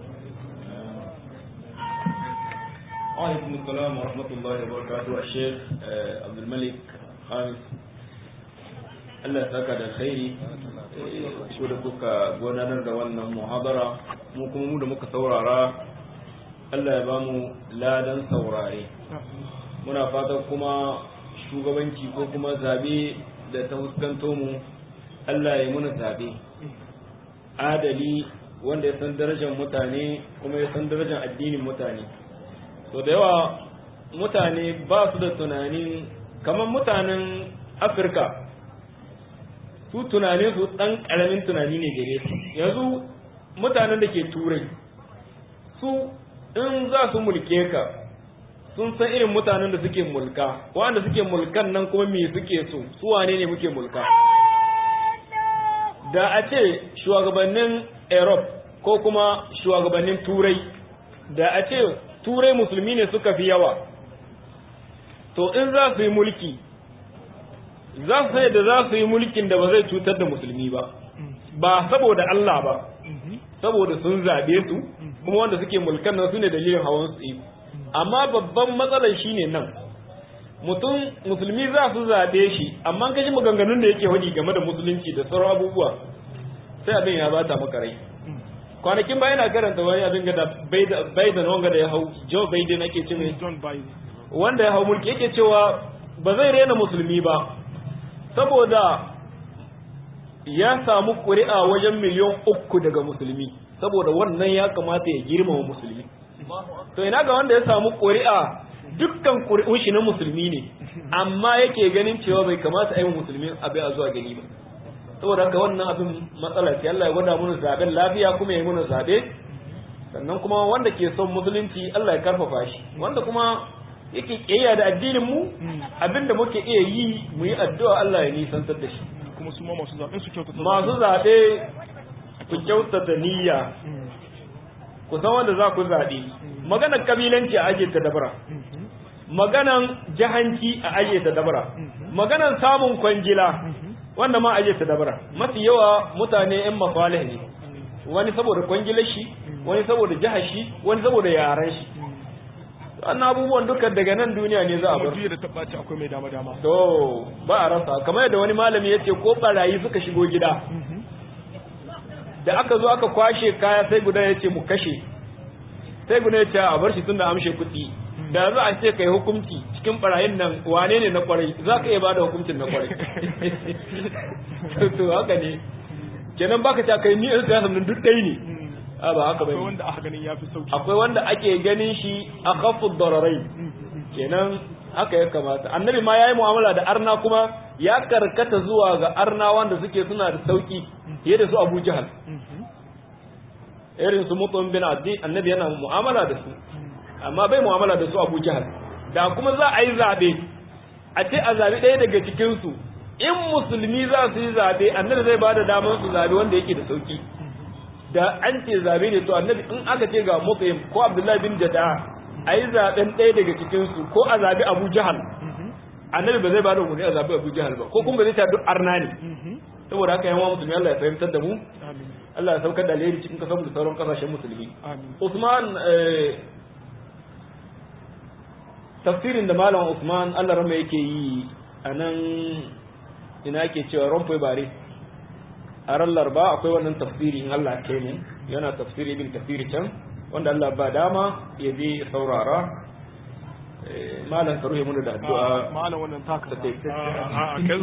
alaikum assalam wa rahmatullahi wa barakatuh Sheikh Abdul Malik Khamis Allah ya saka da khairi ko da kuka gudanar da wannan muhabara mu kuma mu da muka saurara Allah ya bamu ladan saurare muna fatan kuma shugabanci ko kuma zabe da ta huskanto mu Allah ya muna zabe adali wanda ya san darajar mutane kuma ya san darajar addinin mutane so da yawa mutane ba su da tunanin kamar mutanen Afirka su tunanin su dan karamin tunani ne gare su yanzu mutanen da ke turai su in za su mulke ka sun san irin mutanen da suke mulka wanda suke mulkan nan kuma me suke so su wane ne muke mulka da a ce shugabannin Europe ko kuma shugabannin turai da a ce turai musulmi ne suka fi yawa to in za su yi mulki za su sai da za su yi mulkin da ba zai cutar da musulmi ba ba saboda Allah ba saboda sun zabe su kuma wanda suke mulkan nan su ne dalilin hawan su amma babban matsalar shine nan mutum musulmi za su zabe shi amma kaji maganganun da yake wani game da musulunci da sauran abubuwa sai abin ya bata maka rai kwanakin bayan na karanta wani abin da Biden wanga da ya hau Joe Biden ake ce mai wanda ya hau mulki yake cewa ba zai rena musulmi ba saboda ya samu ƙuri'a wajen miliyan 3 daga musulmi saboda wannan ya kamata ya girmama musulmi to ina ga wanda ya samu ƙuri'a dukkan ƙuri'un shi na musulmi ne amma yake ganin cewa bai kamata a yi musulmi abin a zuwa gani ba saboda haka wannan abin matsala ce Allah ya gwada mana zaben lafiya kuma ya yi mana zabe sannan kuma wanda ke son musulunci Allah ya karfafa shi, wanda kuma yake kiyaya da addinin mu abinda muke iya yi mu yi addu'a Allah ya nisantar da shi. kuma su ma masu zaɓe su kyautata Masu zaɓe ku kyautata niyya, ku san wanda za ku zaɓe. Maganar kabilanci a aje ta dabara, maganan jahanci a aje ta dabara, maganan samun kwangila wanda ma aje ta dabara. Mafi yawa mutane yan masalih ne, wani saboda kwangilar shi, wani saboda jihar shi, wani saboda yaran shi. Wannan abubuwan dukkan daga nan duniya ne za a bar. da tabbaci akwai mai dama dama. To ba a rasa, kamar yadda wani malami ya ce ko barayi suka shigo gida, da aka zo aka kwashe kaya sai guda ya ce mu kashe, sai guda ya ce a bar shi tun da amshe kuɗi. Da za a ce kai hukunci cikin barayin nan wane ne na kwarai, za ka iya bada hukuncin na kwarai. To haka ne, kenan baka ta kai ni in siyasa nan duk ɗaya ne. A ba haka bai. Akwai wanda aka ganin yafi sauki. Akwai wanda ake ganin shi a khaffu dararai. Kenan haka ya kamata. Annabi ma yayi mu'amala da arna kuma ya karkata zuwa ga arna wanda suke suna da sauki fiye da su Abu Jahal. Irin su Mutum bin Adi, Annabi yana mu'amala da su. Amma bai mu'amala da su Abu Jahal. Da kuma za a yi zabe, a ce a zabi ɗaya daga cikin su, in musulmi za su yi zabe, Annabi zai bada damar su zabe wanda yake da sauki. Da an ce zabe ne to Annabi in aka ce ga Mutum ko Abdullahi bin Jada'a a yi zaben ɗaya daga cikin su ko a zabi Abu Jahal, Annabi ba zai bada umarni a zabi Abu Jahal ba, ko kuma ba zai ta duk arna ne. Saboda haka yan musulmi Allah ya fahimtar da mu. Allah ya saukar da alheri cikin kasar da sauran kasashen musulmi. Usman tafsirin da malam Usman Allah rama yake yi a nan ina yake cewa Rompoy Bare a ran Larba akwai wannan tafsiri in Allah kai mu, yana tafsiri ibn tafsiri can wanda Allah ba dama ya je saurara. Malam ka ruhe mu da addu'a malam wannan taka